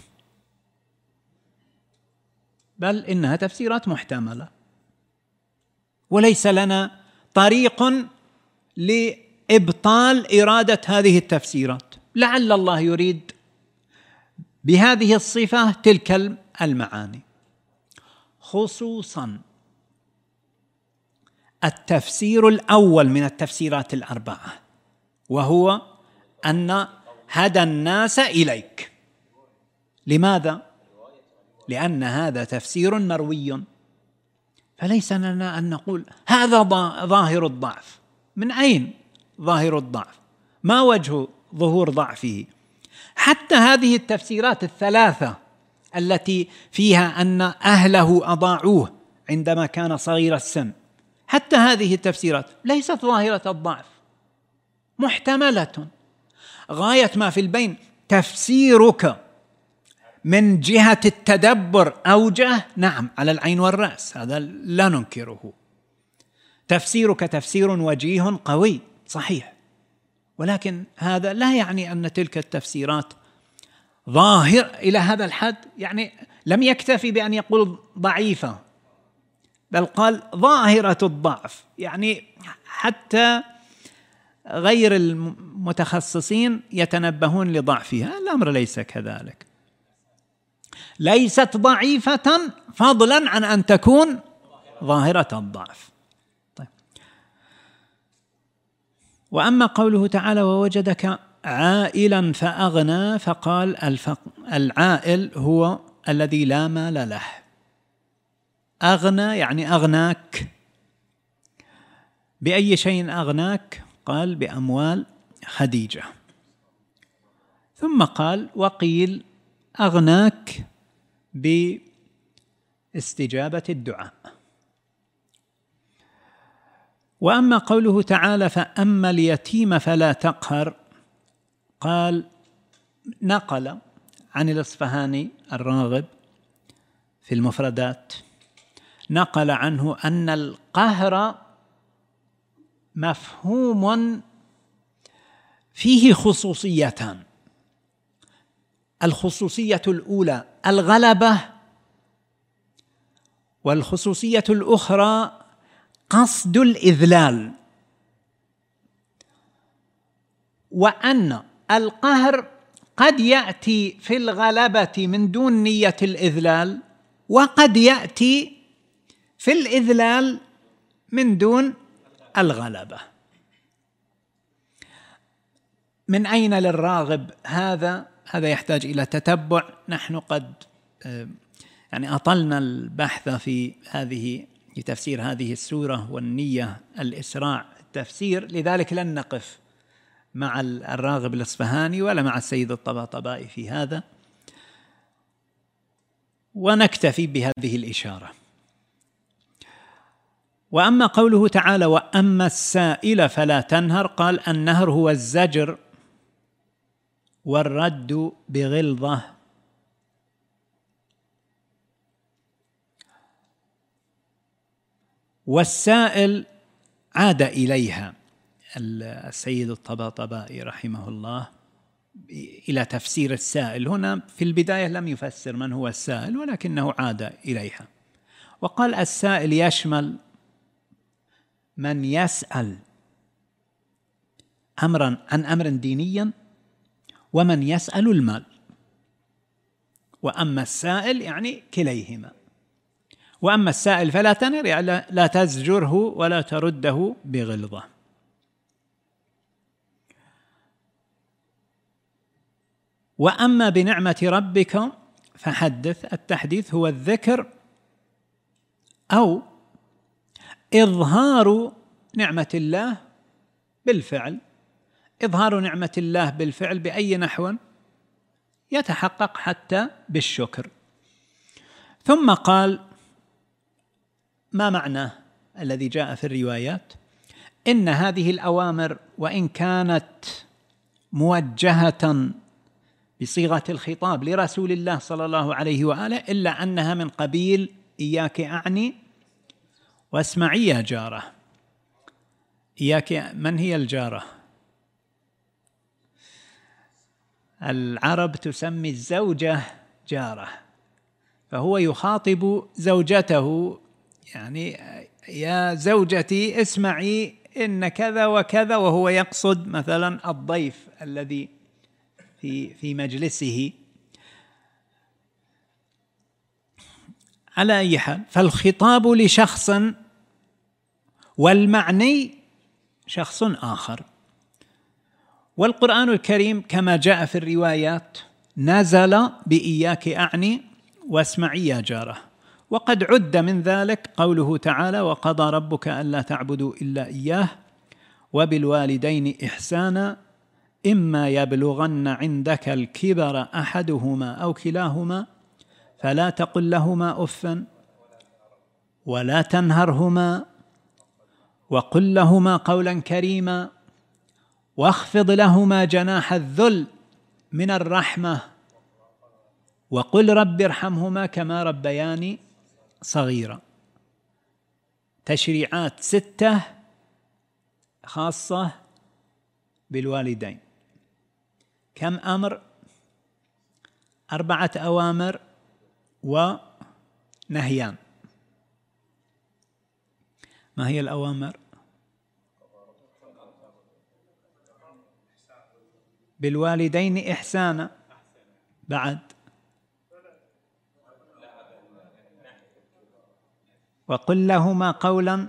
بل إنها تفسيرات محتملة، وليس لنا طريق لإبطال إرادة هذه التفسيرات. لعل الله يريد بهذه الصفة تلك المعاني، خصوصا التفسير الأول من التفسيرات الأربعة، وهو أن هدى الناس إليك. لماذا؟ لأن هذا تفسير مروي، فليس لنا أن نقول هذا ظاهر الضعف. من أين ظاهر الضعف؟ ما وجه ظهور ضعفه؟ حتى هذه التفسيرات الثلاثة التي فيها أن أهله أضاعوه عندما كان صغير السن، حتى هذه التفسيرات ليست ظاهرة الضعف، محتملة. غاية ما في البين تفسيرك من جهة التدبر أوجه، نعم، على العين والرأس، هذا لا ننكره. تفسيرك تفسير وجيه قوي صحيح، ولكن هذا لا يعني أن تلك التفسيرات ظاهر إلى هذا الحد. يعني لم يكتفي بأن يقول ضعيفة، بل قال ظاهرة الضعف، يعني حتى غير المتخصصين يتنبهون لضعفها. الأمر ليس كذلك، ليست ضعيفة فضلا عن أن تكون ظاهرة الضعف. طيب. وأما قوله تعالى ووجدك عائلا فأغنى، فقال العائل هو الذي لا مال له. أغنى يعني أغناك. بأي شيء أغناك؟ قال بأموال خديجة. ثم قال وقيل أغناك باستجابة الدعاء. وأما قوله تعالى فأما اليتيم فلا تقهر، قال نقل عن الإصفهاني الراغب في المفردات، نقل عنه أن القهر مفهوم فيه خصوصيتان. الخصوصية الأولى الغلبة، والخصوصية الأخرى قصد الإذلال. وأن القهر قد يأتي في الغلبة من دون نية الإذلال، وقد يأتي في الإذلال من دون الغلبة. من أين للراغب هذا يحتاج إلى تتبع. نحن قد يعني أطلنا البحث في تفسير هذه السورة، والنية الإسراع التفسير، لذلك لن نقف مع الراغب الإصفهاني ولا مع السيد الطباطبائي في هذا، ونكتفي بهذه الإشارة. وأما قوله تعالى وأما السائل فلا تنهر، قال النهر هو الزجر والرد بغلظة. والسائل عاد إليها السيد الطباطبائي رحمه الله إلى تفسير السائل. هنا في البداية لم يفسر من هو السائل، ولكنه عاد إليها وقال السائل يشمل من يسأل أمرا عن أمر دينيا، ومن يسأل المال. وأما السائل يعني كليهما. وأما السائل فلا تنهر يعني لا تزجره ولا ترده بغلظة. وأما بنعمة ربك فحدث. التحديث هو الذكر أو إظهار نعمة الله بالفعل. إظهار نعمة الله بالفعل بأي نحو يتحقق حتى بالشكر. ثم قال ما معنى الذي جاء في الروايات؟ إن هذه الأوامر وإن كانت موجهة بصيغة الخطاب لرسول الله صلى الله عليه وآله، إلا أنها من قبيل إياك أعني واسمعي يا جارة. إياك، من هي الجارة؟ العرب تسمي الزوجة جارة، فهو يخاطب زوجته يعني يا زوجتي اسمعي إن كذا وكذا، وهو يقصد مثلا الضيف الذي في مجلسه. على أي حال، فالخطاب لشخص والمعني شخص آخر. والقرآن الكريم كما جاء في الروايات نزل بإياك أعني واسمعي يا جارة. وقد عد من ذلك قوله تعالى وقضى ربك ألا تعبدوا إلا إياه وبالوالدين إحسانا إما يبلغن عندك الكبر أحدهما أو كلاهما فلا تقل لهما أف ولا تنهرهما وقل لهما قولا كريما واخفض لهما جناح الذل من الرحمة وقل رب ارحمهما كما ربياني صغيرا. تشريعات 6 خاصة بالوالدين. كم أمر؟ 4 أوامر ونهيان. ما هي الأوامر؟ بالوالدين إحسانا، بعد وقل لهما قولا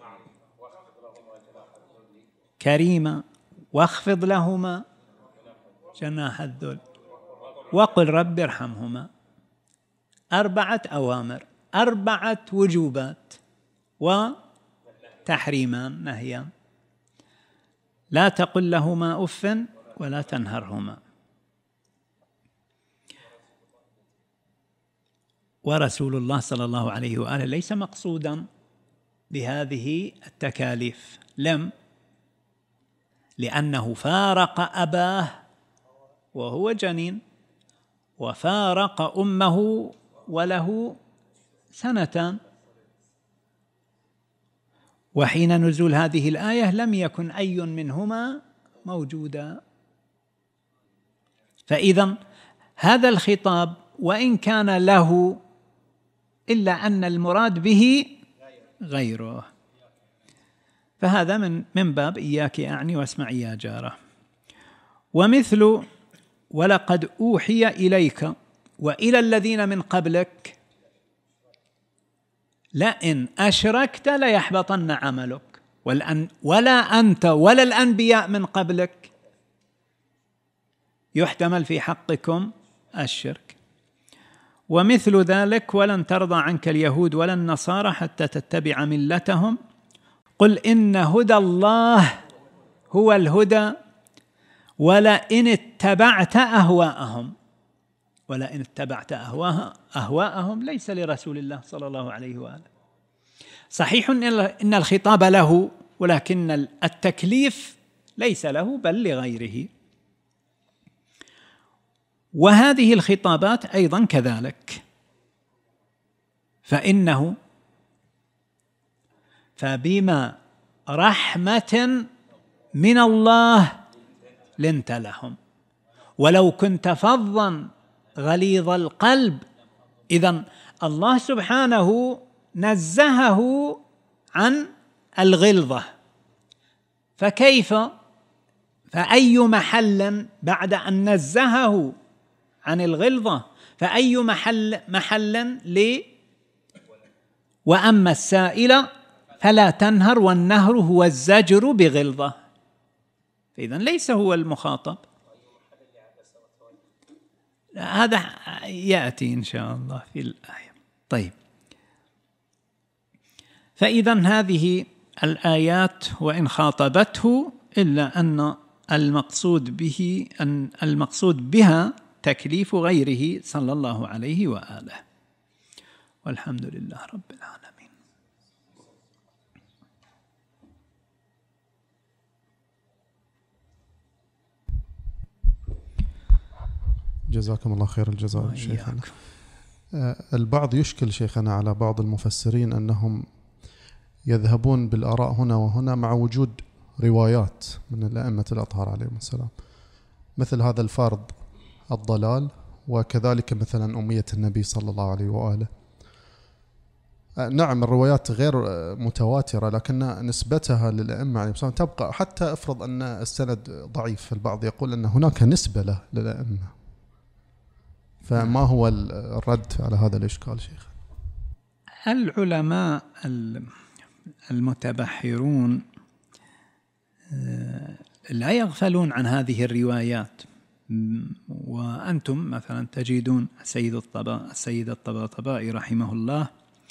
كريما واخفض لهما جناح الذل وقل رب ارحمهما. 4 أوامر، 4 وجوبات وتحريمان نهيان. لا تقل لهما أف ولا تنهرهما. ورسول الله صلى الله عليه وآله ليس مقصودا بهذه التكاليف، لأنه فارق أباه وهو جنين، وفارق أمه وله 2 سنين، وحين نزول هذه الآية لم يكن أي منهما موجودا. فإذا هذا الخطاب وإن كان له، إلا أن المراد به غيره، فهذا من باب إياك أعني واسمعي يا جارة. ومثل ولقد أوحي إليك وإلى الذين من قبلك لئن أشركت ليحبطن عملك ولا أنت ولا الأنبياء من قبلك يحتمل في حقكم الشرك. ومثل ذلك: ولن ترضى عنك اليهود ولا النصارى حتى تتبع ملتهم قل إن هدى الله هو الهدى ولئن اتبعت أهواءهم ليس لرسول الله صلى الله عليه وآله. صحيح إن الخطاب له، ولكن التكليف ليس له بل لغيره. وهذه الخطابات أيضا كذلك، فبما رحمة من الله لنت لهم ولو كنت فظا غليظ القلب. إذن الله سبحانه نزهه عن الغلظة، فأي محل بعد أن نزهه عن الغلظة فأي محل وأما السائل فلا تنهر والنهر هو الزجر بغلظة. فإذن ليس هو المخاطب. هذا يأتي إن شاء الله في الآية. طيب، فإذن هذه الآيات وإن خاطبته إلا أن المقصود بها تكليف غيره صلى الله عليه وآله. والحمد لله رب العالمين. جزاكم الله خير الجزاء شيخنا. البعض يشكل شيخنا على بعض المفسرين أنهم يذهبون بالآراء هنا وهنا مع وجود روايات من الأئمة الأطهار عليهم السلام، مثل هذا الفرض الضلال، وكذلك مثلا أمية النبي صلى الله عليه وآله. نعم الروايات غير متواترة لكن نسبتها للأئمة عليهم السلام تبقى، حتى افرض أن السند ضعيف، البعض يقول أن هناك نسبة له للأئمة. فما هو الرد على هذا الإشكال شيخ؟ العلماء المتبحرون لا يغفلون عن هذه الروايات. وأنتم مثلا تجدون السيد الطباطبائي رحمه الله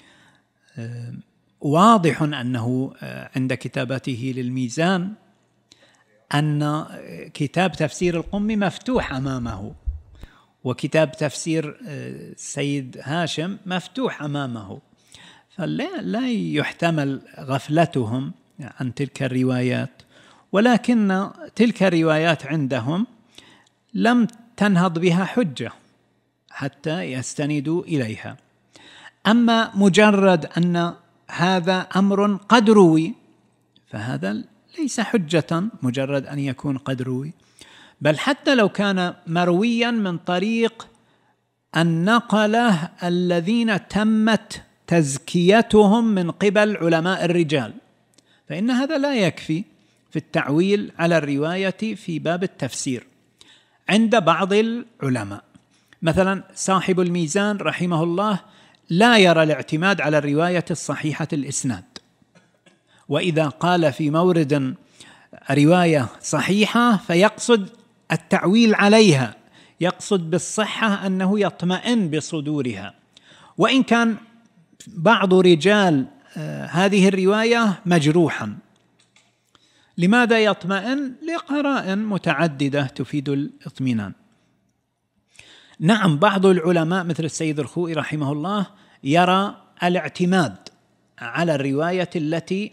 واضح أنه عند كتابته للميزان أن كتاب تفسير القم مفتوح أمامه، وكتاب تفسير السيد هاشم مفتوح أمامه، فلا يحتمل غفلتهم عن تلك الروايات. ولكن تلك الروايات عندهم لم تنهض بها حجة حتى يستندوا إليها. أما مجرد أن هذا أمر قد روي فهذا ليس حجة، مجرد أن يكون قد روي، بل حتى لو كان مرويا من طريق النقلة الذين تمت تزكيتهم من قبل علماء الرجال، فإن هذا لا يكفي في التعويل على الرواية في باب التفسير عند بعض العلماء. مثلا صاحب الميزان رحمه الله لا يرى الاعتماد على الرواية الصحيحة الإسناد، وإذا قال في مورد رواية صحيحة فيقصد التعويل عليها، يقصد بالصحة أنه يطمئن بصدورها، وإن كان بعض رجال هذه الرواية مجروحا. لماذا يطمئن؟ لقرائن متعددة تفيد الاطمئنان. نعم بعض العلماء مثل السيد الخوئي رحمه الله يرى الاعتماد على الرواية التي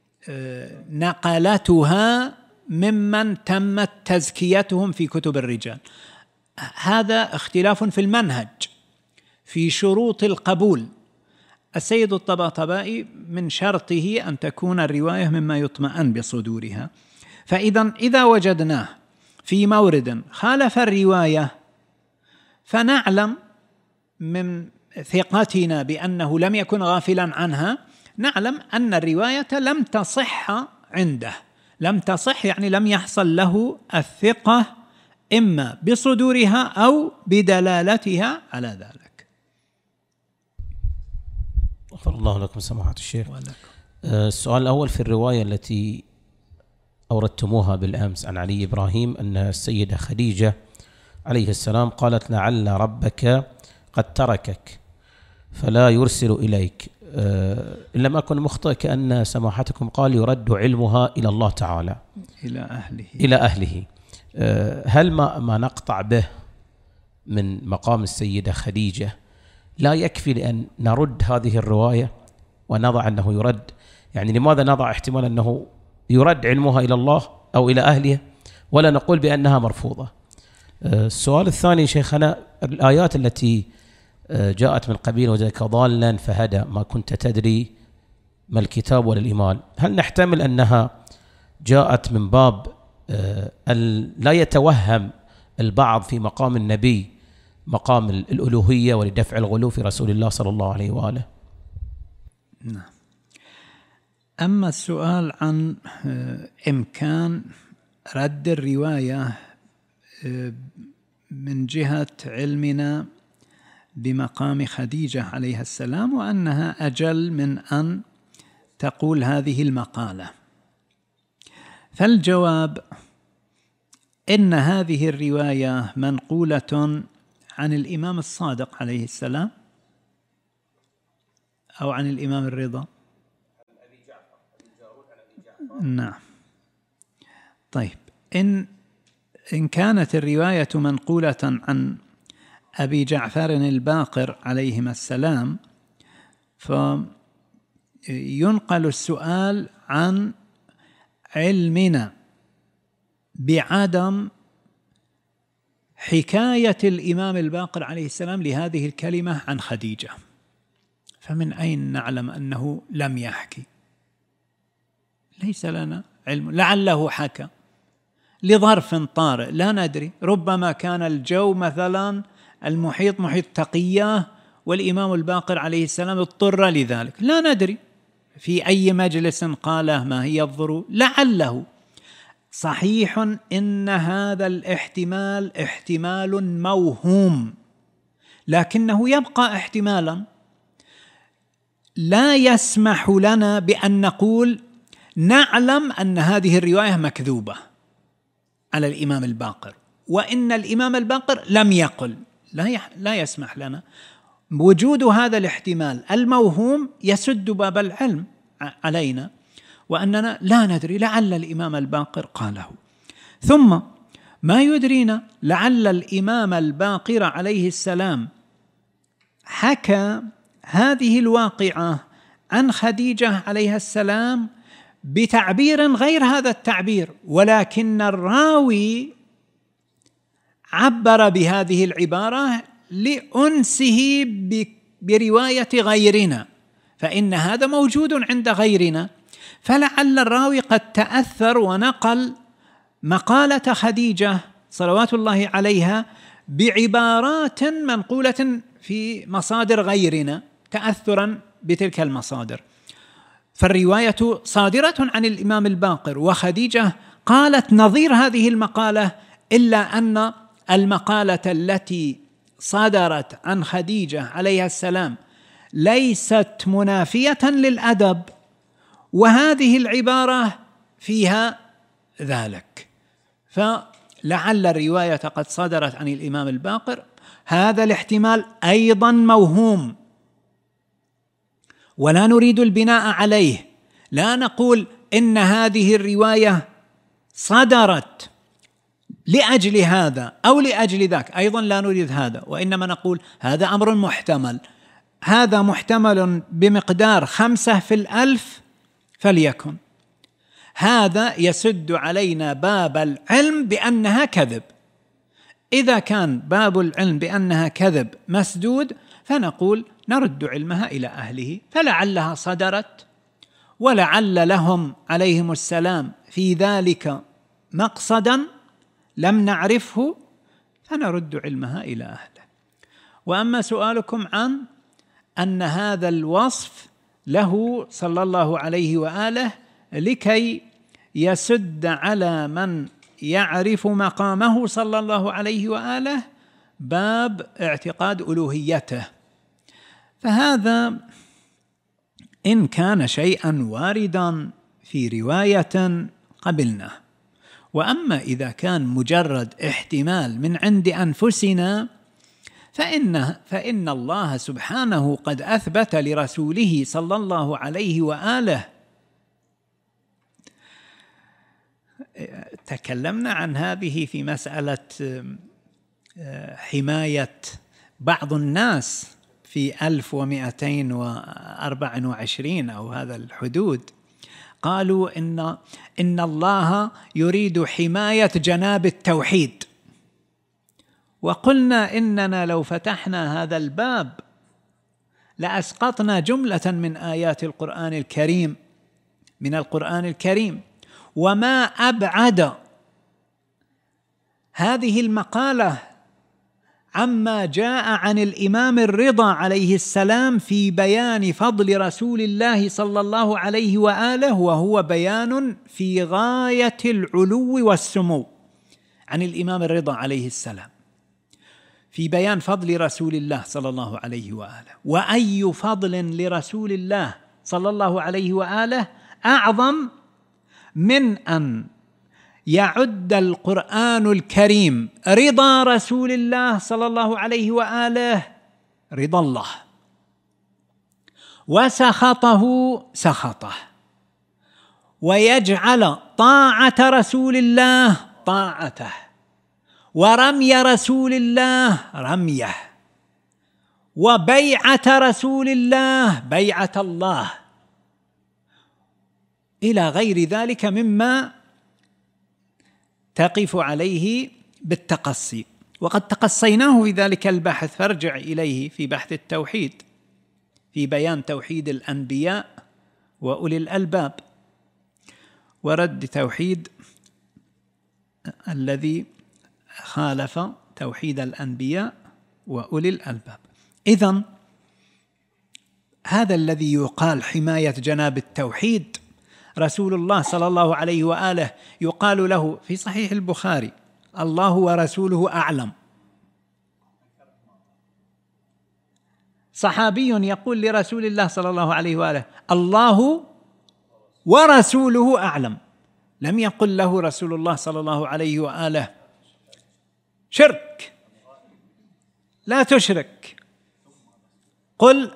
نقلتها ممن تمت تزكيتهم في كتب الرجال. هذا اختلاف في المنهج في شروط القبول. السيد الطباطبائي من شرطه أن تكون الرواية مما يطمئن بصدورها، فإذا وجدناه في مورد خالف الرواية فنعلم من ثقتنا بأنه لم يكن غافلا عنها، نعلم أن الرواية لم تصح عنده، لم تصح يعني لم يحصل له الثقة إما بصدورها أو بدلالتها على ذلك. غفر الله لكم سماحة الشيخ. السؤال الأول في الرواية التي أوردتموها بالأمس عن علي إبراهيم أن السيدة خديجة عليه السلام قالت لعل ربك قد تركك فلا يرسل إليك، إن لم أكن مخطئ كأن سماحتكم قال يرد علمها إلى الله تعالى إلى أهله. هل ما نقطع به من مقام السيدة خديجة لا يكفي لأن نرد هذه الرواية ونضع أنه يرد؟ يعني لماذا نضع احتمال أنه يرد علمها إلى الله أو إلى أهلها ولا نقول بأنها مرفوضة؟ السؤال الثاني شيخنا، الآيات التي جاءت من قبيل وجدك ضالا فهدى ما كنت تدري ما الكتاب ولا الإيمان، هل نحتمل أنها جاءت من باب لا يتوهم البعض في مقام النبي مقام الألوهية ولدفع الغلو في رسول الله صلى الله عليه وآله؟ نعم. أما السؤال عن إمكان رد الرواية من جهة علمنا بمقام خديجة عليها السلام وأنها أجل من أن تقول هذه المقالة، فالجواب إن هذه الرواية منقولة عن الإمام الصادق عليه السلام أو عن الإمام الرضا. نعم. طيب، إن كانت الرواية منقولة عن أبي جعفر الباقر عليهما السلام فينقل السؤال عن علمنا بعدم حكاية الإمام الباقر عليه السلام لهذه الكلمة عن خديجة، فمن أين نعلم أنه لم يحكي؟ ليس لنا علم، لعله حكى لظرف طارئ لا ندري، ربما كان الجو مثلا المحيط محيط تقية والإمام الباقر عليه السلام اضطر لذلك، لا ندري في أي مجلس قاله، ما هي الظروف، لعله. صحيح إن هذا الاحتمال احتمال موهوم، لكنه يبقى احتمالا لا يسمح لنا بأن نقول نعلم أن هذه الرواية مكذوبة على الإمام الباقر وإن الإمام الباقر لم يقل، لا يسمح لنا. وجود هذا الاحتمال الموهوم يسد باب العلم علينا، وأننا لا ندري، لعل الإمام الباقر قاله. ثم ما يدرينا لعل الإمام الباقر عليه السلام حكى هذه الواقعة عن خديجة عليها السلام بتعبير غير هذا التعبير، ولكن الراوي عبر بهذه العبارة لأنسه برواية غيرنا، فإن هذا موجود عند غيرنا، فلعل الراوي قد تأثر ونقل مقالة خديجة صلوات الله عليها بعبارات منقولة في مصادر غيرنا تأثرا بتلك المصادر. فالرواية صادرة عن الإمام الباقر وخديجة قالت نظير هذه المقالة، إلا أن المقالة التي صدرت عن خديجة عليها السلام ليست منافية للأدب، وهذه العبارة فيها ذلك، فلعل الرواية قد صدرت عن الإمام الباقر. هذا الاحتمال أيضا موهوم ولا نريد البناء عليه، لا نقول إن هذه الرواية صدرت لأجل هذا أو لأجل ذاك، أيضا لا نريد هذا، وإنما نقول هذا أمر محتمل، هذا محتمل بمقدار 5 في 1000 فليكن، هذا يسد علينا باب العلم بأنها كذب. إذا كان باب العلم بأنها كذب مسدود فنقول نرد علمها إلى أهله، فلعلها صدرت ولعل لهم عليهم السلام في ذلك مقصدا لم نعرفه، فنرد علمها إلى أهله. وأما سؤالكم عن أن هذا الوصف له صلى الله عليه وآله لكي يسد على من يعرف مقامه صلى الله عليه وآله باب اعتقاد ألوهيته، فهذا إن كان شيئا واردا في رواية قبلناه، وأما إذا كان مجرد احتمال من عند أنفسنا فإن الله سبحانه قد أثبت لرسوله صلى الله عليه وآله. تكلمنا عن هذه في مسألة حماية بعض الناس في 1224 أو هذا الحدود، قالوا إن الله يريد حماية جناب التوحيد، وقلنا إننا لو فتحنا هذا الباب لأسقطنا جملة من آيات القرآن الكريم من القرآن الكريم. وما أبعد هذه المقالة عما جاء عن الإمام الرضا عليه السلام في بيان فضل رسول الله صلى الله عليه وآله، وهو بيان في غاية العلو والسمو عن الإمام الرضا عليه السلام في بيان فضل رسول الله صلى الله عليه وآله. وأي فضل لرسول الله صلى الله عليه وآله أعظم من أن يعد القرآن الكريم رضا رسول الله صلى الله عليه وآله رضا الله، وسخطه سخطه، ويجعل طاعة رسول الله طاعته، ورمي رسول الله رميه، وبيعة رسول الله بيعة الله، إلى غير ذلك مما تقف عليه بالتقصي. وقد تقصيناه في ذلك البحث، فارجع إليه في بحث التوحيد في بيان توحيد الأنبياء وأولي الألباب، ورد توحيد الذي خالف توحيد الأنبياء وأولي الألباب. إذن هذا الذي يقال حماية جناب التوحيد رسول الله صلى الله عليه وآله يقال له في صحيح البخاري: الله ورسوله أعلم. صحابي يقول لرسول الله صلى الله عليه وآله: الله ورسوله أعلم. لم يقل له رسول الله صلى الله عليه وآله: شرك، لا تشرك، قل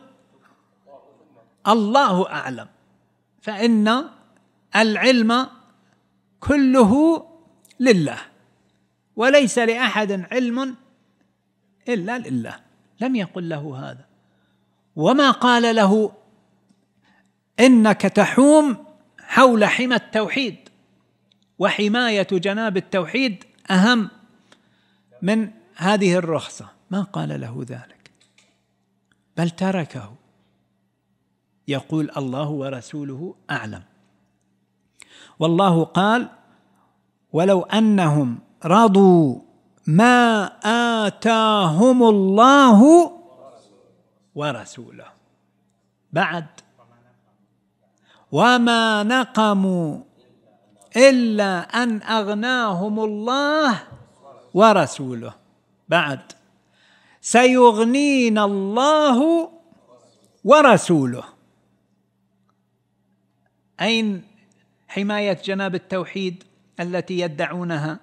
الله أعلم، فإن العلم كله لله، وليس لأحد علم إلا لله. لم يقل له هذا، وما قال له إنك تحوم حول حمى التوحيد، وحماية جناب التوحيد أهم من هذه الرخصة، ما قال له ذلك، بل تركه يقول الله ورسوله أعلم. والله قال: ولو أنهم رضوا ما آتاهم الله ورسوله بعد وما نقموا إلا أن أغناهم الله ورسوله بعد سيغنينا الله ورسوله. أين حماية جناب التوحيد التي يدعونها؟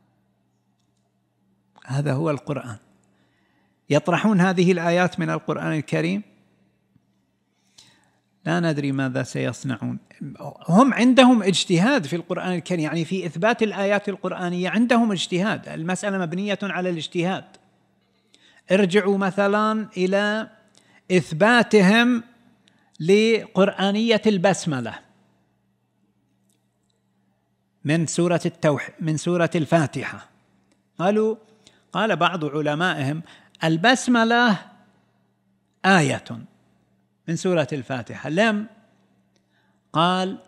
هذا هو القرآن. يطرحون هذه الآيات من القرآن الكريم، لا ندري ماذا سيصنعون. هم عندهم اجتهاد في القرآن الكريم، يعني في إثبات الآيات القرآنية عندهم اجتهاد، المسألة مبنية على الاجتهاد. ارجعوا مثلا إلى إثباتهم لقرآنية البسملة من سورة الفاتحة. قال بعض علمائهم: البسملة آية من سورة الفاتحة. لم قال: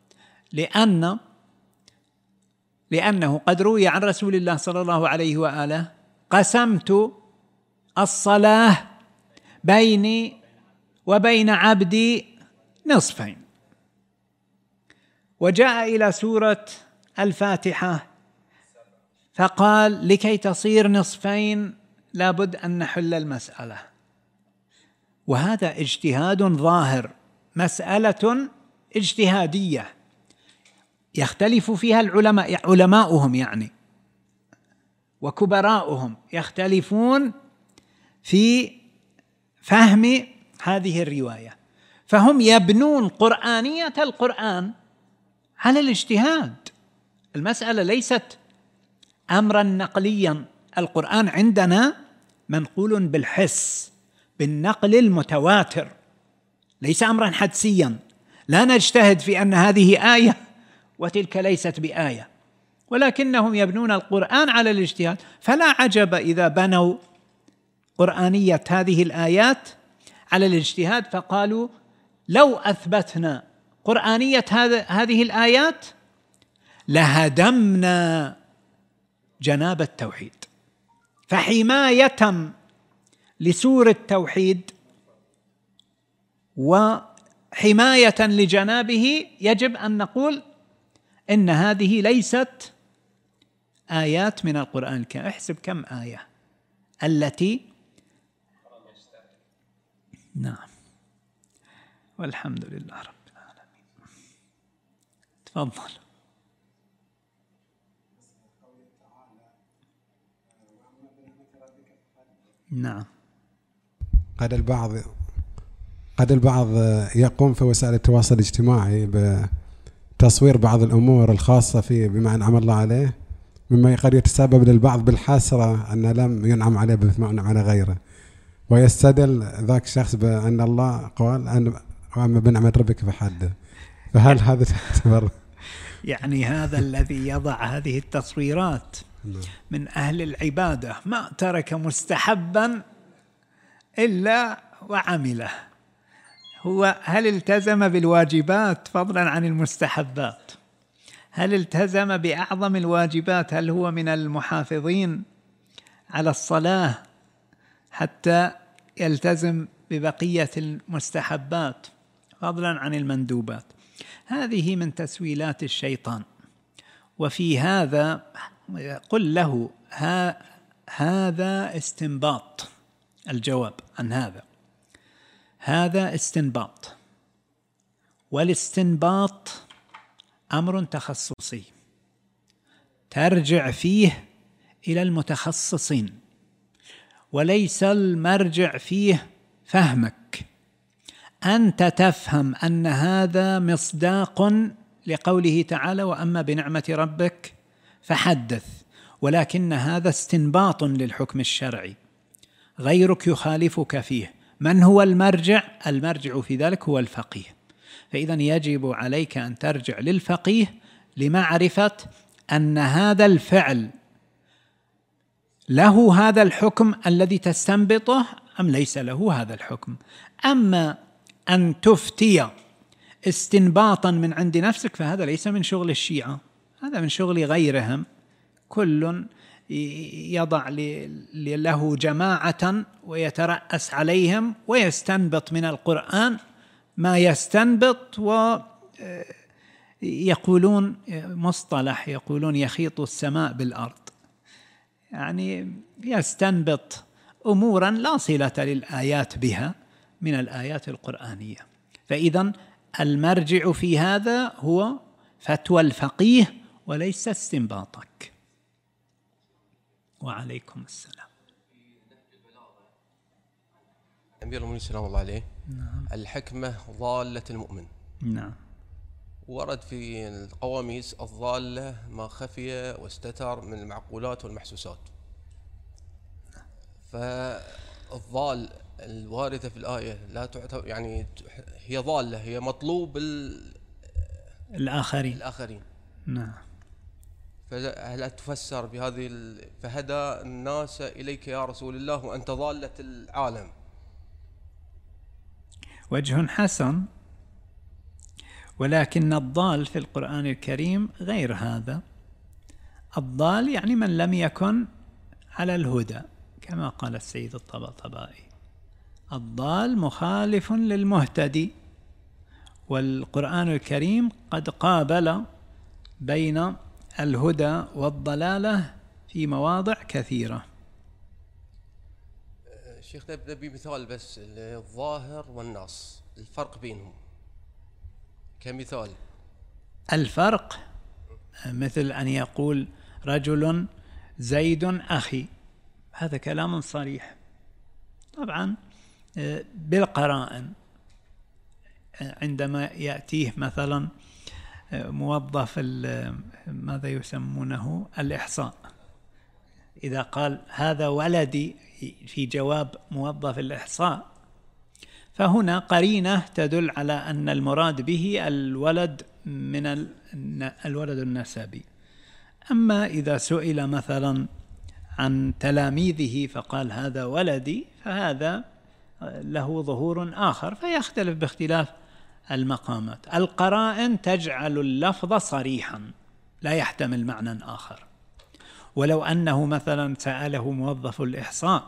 لأنه قد روي عن رسول الله صلى الله عليه وآله: قسمت الصلاة بيني وبين عبدي نصفين. وجاء إلى سورة الفاتحة فقال: لكي تصير نصفين لابد أن نحل المسألة. وهذا اجتهاد ظاهر، مسألة اجتهادية يختلف فيها العلماء، علماؤهم يعني وكبراؤهم يختلفون في فهم هذه الرواية، فهم يبنون قرآنية القرآن على الاجتهاد. المسألة ليست أمرا نقليا، القرآن عندنا منقول بالحس بالنقل المتواتر، ليس أمرا حدسيا، لا نجتهد في أن هذه آية وتلك ليست بآية، ولكنهم يبنون القرآن على الاجتهاد. فلا عجب إذا بنوا قرآنية هذه الآيات على الاجتهاد، فقالوا لو أثبتنا قرآنية هذه الآيات لهدمنا جناب التوحيد، فحماية لسور التوحيد وحماية لجنابه يجب أن نقول إن هذه ليست آيات من القرآن الكريم. احسب كم آية التي نعم، والحمد لله رب العالمين. تفضل. نعم. قد البعض يقوم في وسائل التواصل الاجتماعي بتصوير بعض الأمور الخاصة فيه بما أنعم الله عليه، مما قد يتسبب للبعض بالحسرة أن لم ينعم عليه بما أنعم على غيره، ويستدل ذاك الشخص بأن الله قال أما بنعمة ربك فحدث. فهل هذا تعتبر يعني هذا الذي يضع هذه التصويرات من أهل العبادة ما ترك مستحبا إلا وعمله. هو هل التزم بالواجبات فضلا عن المستحبات؟ هل التزم بأعظم الواجبات؟ هل هو من المحافظين على الصلاة حتى يلتزم ببقية المستحبات فضلا عن المندوبات؟ هذه من تسويلات الشيطان. وفي هذا قل له هذا استنباط، الجواب عن هذا استنباط، والاستنباط أمر تخصصي ترجع فيه إلى المتخصصين، وليس المرجع فيه فهمك. أنت تفهم أن هذا مصداق لقوله تعالى وأما بنعمة ربك فحدث، ولكن هذا استنباط للحكم الشرعي، غيرك يخالفك فيه. من هو المرجع؟ المرجع في ذلك هو الفقيه. فإذا يجب عليك أن ترجع للفقيه لمعرفة أن هذا الفعل له هذا الحكم الذي تستنبطه أم ليس له هذا الحكم. أما أن تفتي استنباطا من عند نفسك فهذا ليس من شغل الشيعة، هذا من شغل غيرهم. كل يضع له جماعة ويترأس عليهم ويستنبط من القرآن ما يستنبط، ويقولون مصطلح يقولون يخيط السماء بالأرض، يعني يستنبط أمورا لا صلة للآيات بها من الآيات القرآنية. فإذا المرجع في هذا هو فتوى الفقيه وليس استنباطك. وعليكم السلام. أمير المؤمنين سلام الله عليه. نعم. الحكمة ضالة المؤمن. نعم. ورد في القواميس الضالة ما خفي واستتر من المعقولات والمحسوسات. فالضال الواردة في الآية لا تعتبر، يعني هي ضالة، هي مطلوب الآخرين. نعم. فهل تفسر بهذه فهدى الناس إليك يا رسول الله وأنت ضالة العالم؟ وجه حسن، ولكن الضال في القرآن الكريم غير هذا. الضال يعني من لم يكن على الهدى، كما قال السيد الطباطبائي الضال مخالف للمهتدي. والقرآن الكريم قد قابل بين الهدى والضلالة في مواضع كثيرة. شيخ نبي مثال بس، الظاهر والنص، الفرق بينهم كمثال. الفرق مثل أن يقول رجل زيد أخي، هذا كلام صريح طبعا بالقرائن. عندما يأتيه مثلا موظف ماذا يسمونه الإحصاء، إذا قال هذا ولدي في جواب موظف الإحصاء، فهنا قرينة تدل على أن المراد به الولد من الولد النسبي. أما إذا سئل مثلا عن تلاميذه فقال هذا ولدي، فهذا له ظهور آخر فيختلف باختلاف المقامات. القرائن تجعل اللفظ صريحا لا يحتمل معنى آخر. ولو أنه مثلا سأله موظف الإحصاء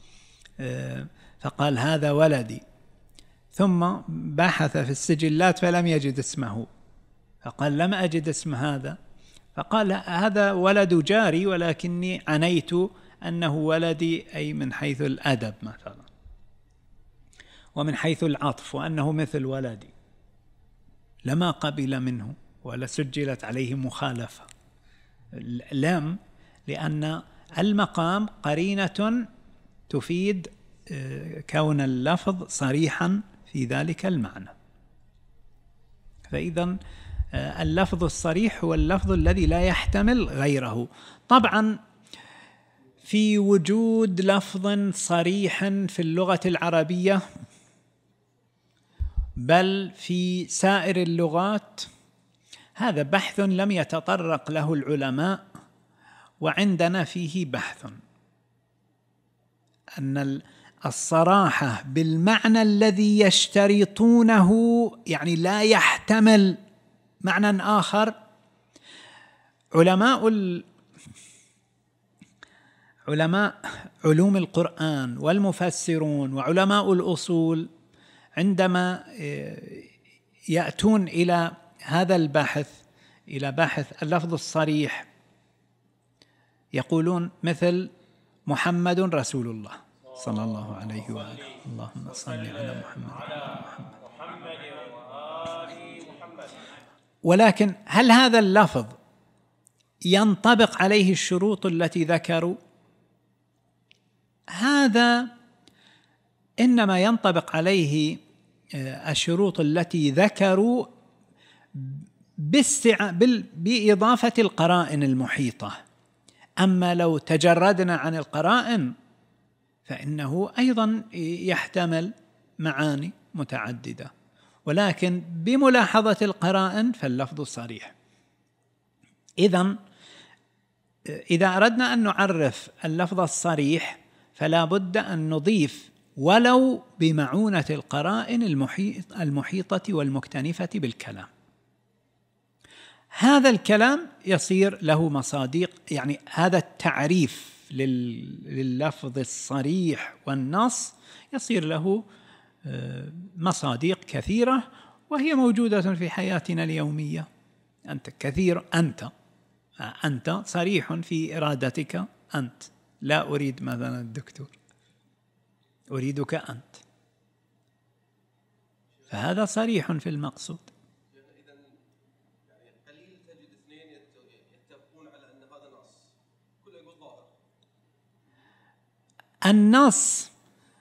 فقال هذا ولدي، ثم بحث في السجلات فلم يجد اسمه، فقال لم أجد اسم هذا، فقال هذا ولد جاري ولكني عنيت أنه ولدي، أي من حيث الأدب مثلا ومن حيث العطف، وأنه مثل ولدي، لما قبل منه ولا سجلت عليه مخالفة. لم، لأن المقام قرينة تفيد كون اللفظ صريحا في ذلك المعنى. فإذا اللفظ الصريح هو اللفظ الذي لا يحتمل غيره. طبعا في وجود لفظ صريح في اللغة العربية بل في سائر اللغات، هذا بحث لم يتطرق له العلماء، وعندنا فيه بحث أن الصراحة بالمعنى الذي يشترطونه، يعني لا يحتمل معنى آخر. علماء علوم القرآن والمفسرون وعلماء الأصول عندما يأتون إلى هذا البحث، إلى بحث اللفظ الصريح، يقولون مثل محمد رسول الله صلى الله عليه وآله، اللهم صل على محمد. ولكن هل هذا اللفظ ينطبق عليه الشروط التي ذكروا؟ هذا إنما ينطبق عليه الشروط التي ذكروا بإضافة القرائن المحيطة. أما لو تجردنا عن القرائن فإنه أيضا يحتمل معاني متعددة، ولكن بملاحظة القرائن فاللفظ صريح. إذا أردنا أن نعرف اللفظ الصريح فلا بد أن نضيف ولو بمعونة القرائن المحيطة والمكتنفة بالكلام. هذا الكلام يصير له مصادق، يعني هذا التعريف لللفظ الصريح والنص يصير له مصادق كثيرة، وهي موجودة في حياتنا اليومية. أنت صريح في إرادتك، أنت، لا أريد مثلا الدكتور، أريدك أنت، فهذا صريح في المقصود. إذن يعني قليل تجد اثنين يتفقون على أن هذا نص، كله يقول ظاهر. النص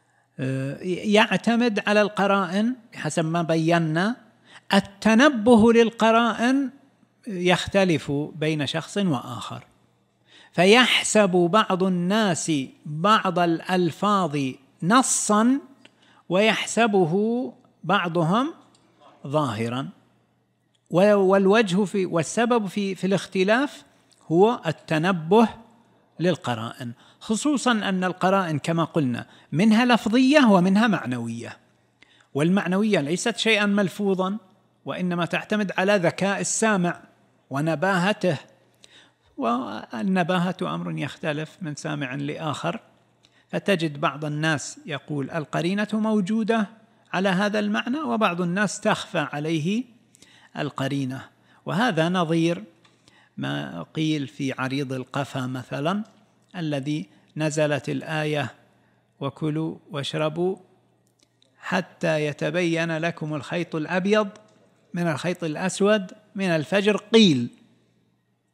يعتمد على القرائن حسب ما بينا. التنبه للقرائن يختلف بين شخص وآخر، فيحسب بعض الناس بعض الألفاظ نصا ويحسبه بعضهم ظاهرا، والوجه والسبب في الاختلاف هو التنبه للقرائن، خصوصا أن القرائن كما قلنا منها لفظية ومنها معنوية، والمعنوية ليست شيئا ملفوظا، وإنما تعتمد على ذكاء السامع ونباهته، والنباهة أمر يختلف من سامع لآخر. فتجد بعض الناس يقول القرينة موجودة على هذا المعنى، وبعض الناس تخفى عليه القرينة. وهذا نظير ما قيل في عريض القفا مثلا، الذي نزلت الآية وكلوا واشربوا حتى يتبين لكم الخيط الأبيض من الخيط الأسود من الفجر، قيل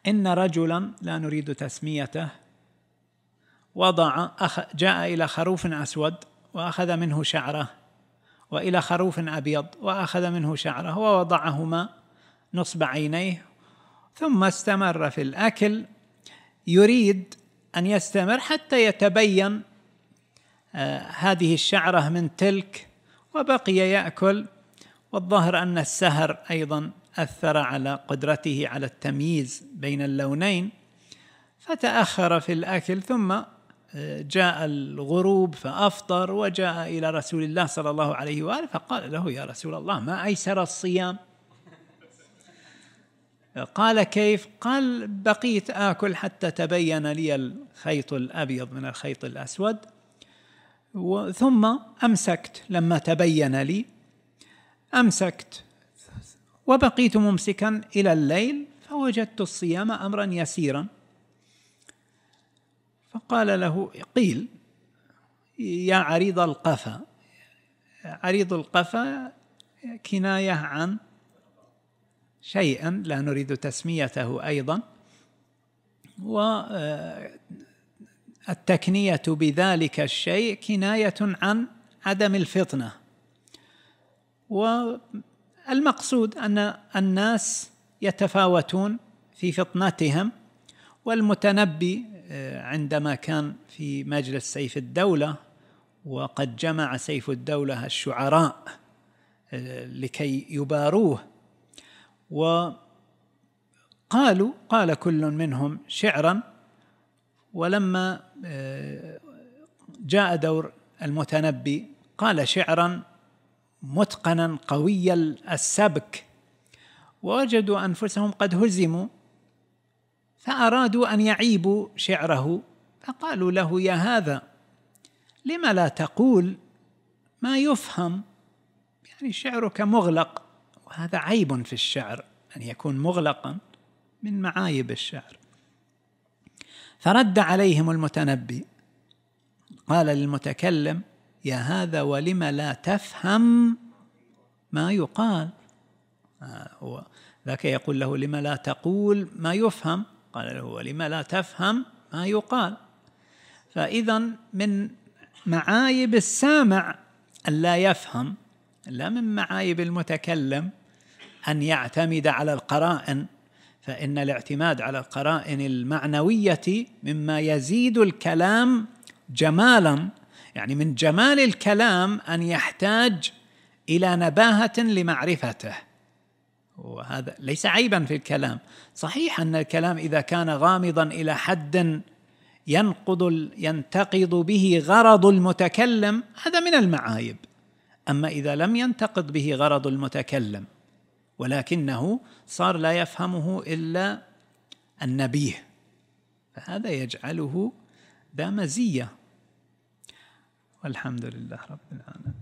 إن رجلا لا نريد تسميته جاء إلى خروف أسود وأخذ منه شعره، وإلى خروف أبيض وأخذ منه شعره ووضعهما نصب عينيه، ثم استمر في الأكل يريد أن يستمر حتى يتبين هذه الشعرة من تلك، وبقي يأكل. والظاهر أن السهر أيضا أثر على قدرته على التمييز بين اللونين، فتأخر في الأكل، ثم جاء الغروب فأفطر، وجاء إلى رسول الله صلى الله عليه وآله فقال له: يا رسول الله، ما أيسر الصيام؟ قال: كيف؟ قال: بقيت آكل حتى تبين لي الخيط الأبيض من الخيط الأسود، ثم أمسكت. لما تبين لي أمسكت، وبقيت ممسكا إلى الليل، فوجدت الصيام أمرا يسيرا. فقال له: قيل يا عريض القفا. عريض القفا كناية عن شيء لا نريد تسميته أيضا، والتكنية بذلك الشيء كناية عن عدم الفطنة. والمقصود أن الناس يتفاوتون في فطنتهم، والمتنبي عندما كان في مجلس سيف الدولة وقد جمع سيف الدولة الشعراء لكي يباروه، قال كل منهم شعرا، ولما جاء دور المتنبي قال شعرا متقنا قوي السبك، ووجدوا أنفسهم قد هزموا، فأرادوا أن يعيبوا شعره، فقالوا له: يا هذا، لما لا تقول ما يفهم؟ يعني شعرك مغلق، وهذا عيب في الشعر أن يكون مغلقا، من معايب الشعر. فرد عليهم المتنبي قال للمتكلم: يا هذا، ولم لا تفهم ما يقال؟ هو ذاك يقول له: لم لا تقول ما يفهم؟ قال له: ولم لا تفهم ما يقال؟ فإذا من معايب السامع أن لا يفهم، لا من معايب المتكلم أن يعتمد على القرائن، فإن الاعتماد على القرائن المعنوية مما يزيد الكلام جمالا. يعني من جمال الكلام أن يحتاج إلى نباهة لمعرفته، وهذا ليس عيبا في الكلام. صحيح أن الكلام إذا كان غامضا إلى حد ينتقض به غرض المتكلم، هذا من المعايب. أما إذا لم ينتقض به غرض المتكلم ولكنه صار لا يفهمه إلا النبيه، فهذا يجعله ذا مزية. والحمد لله رب العالمين.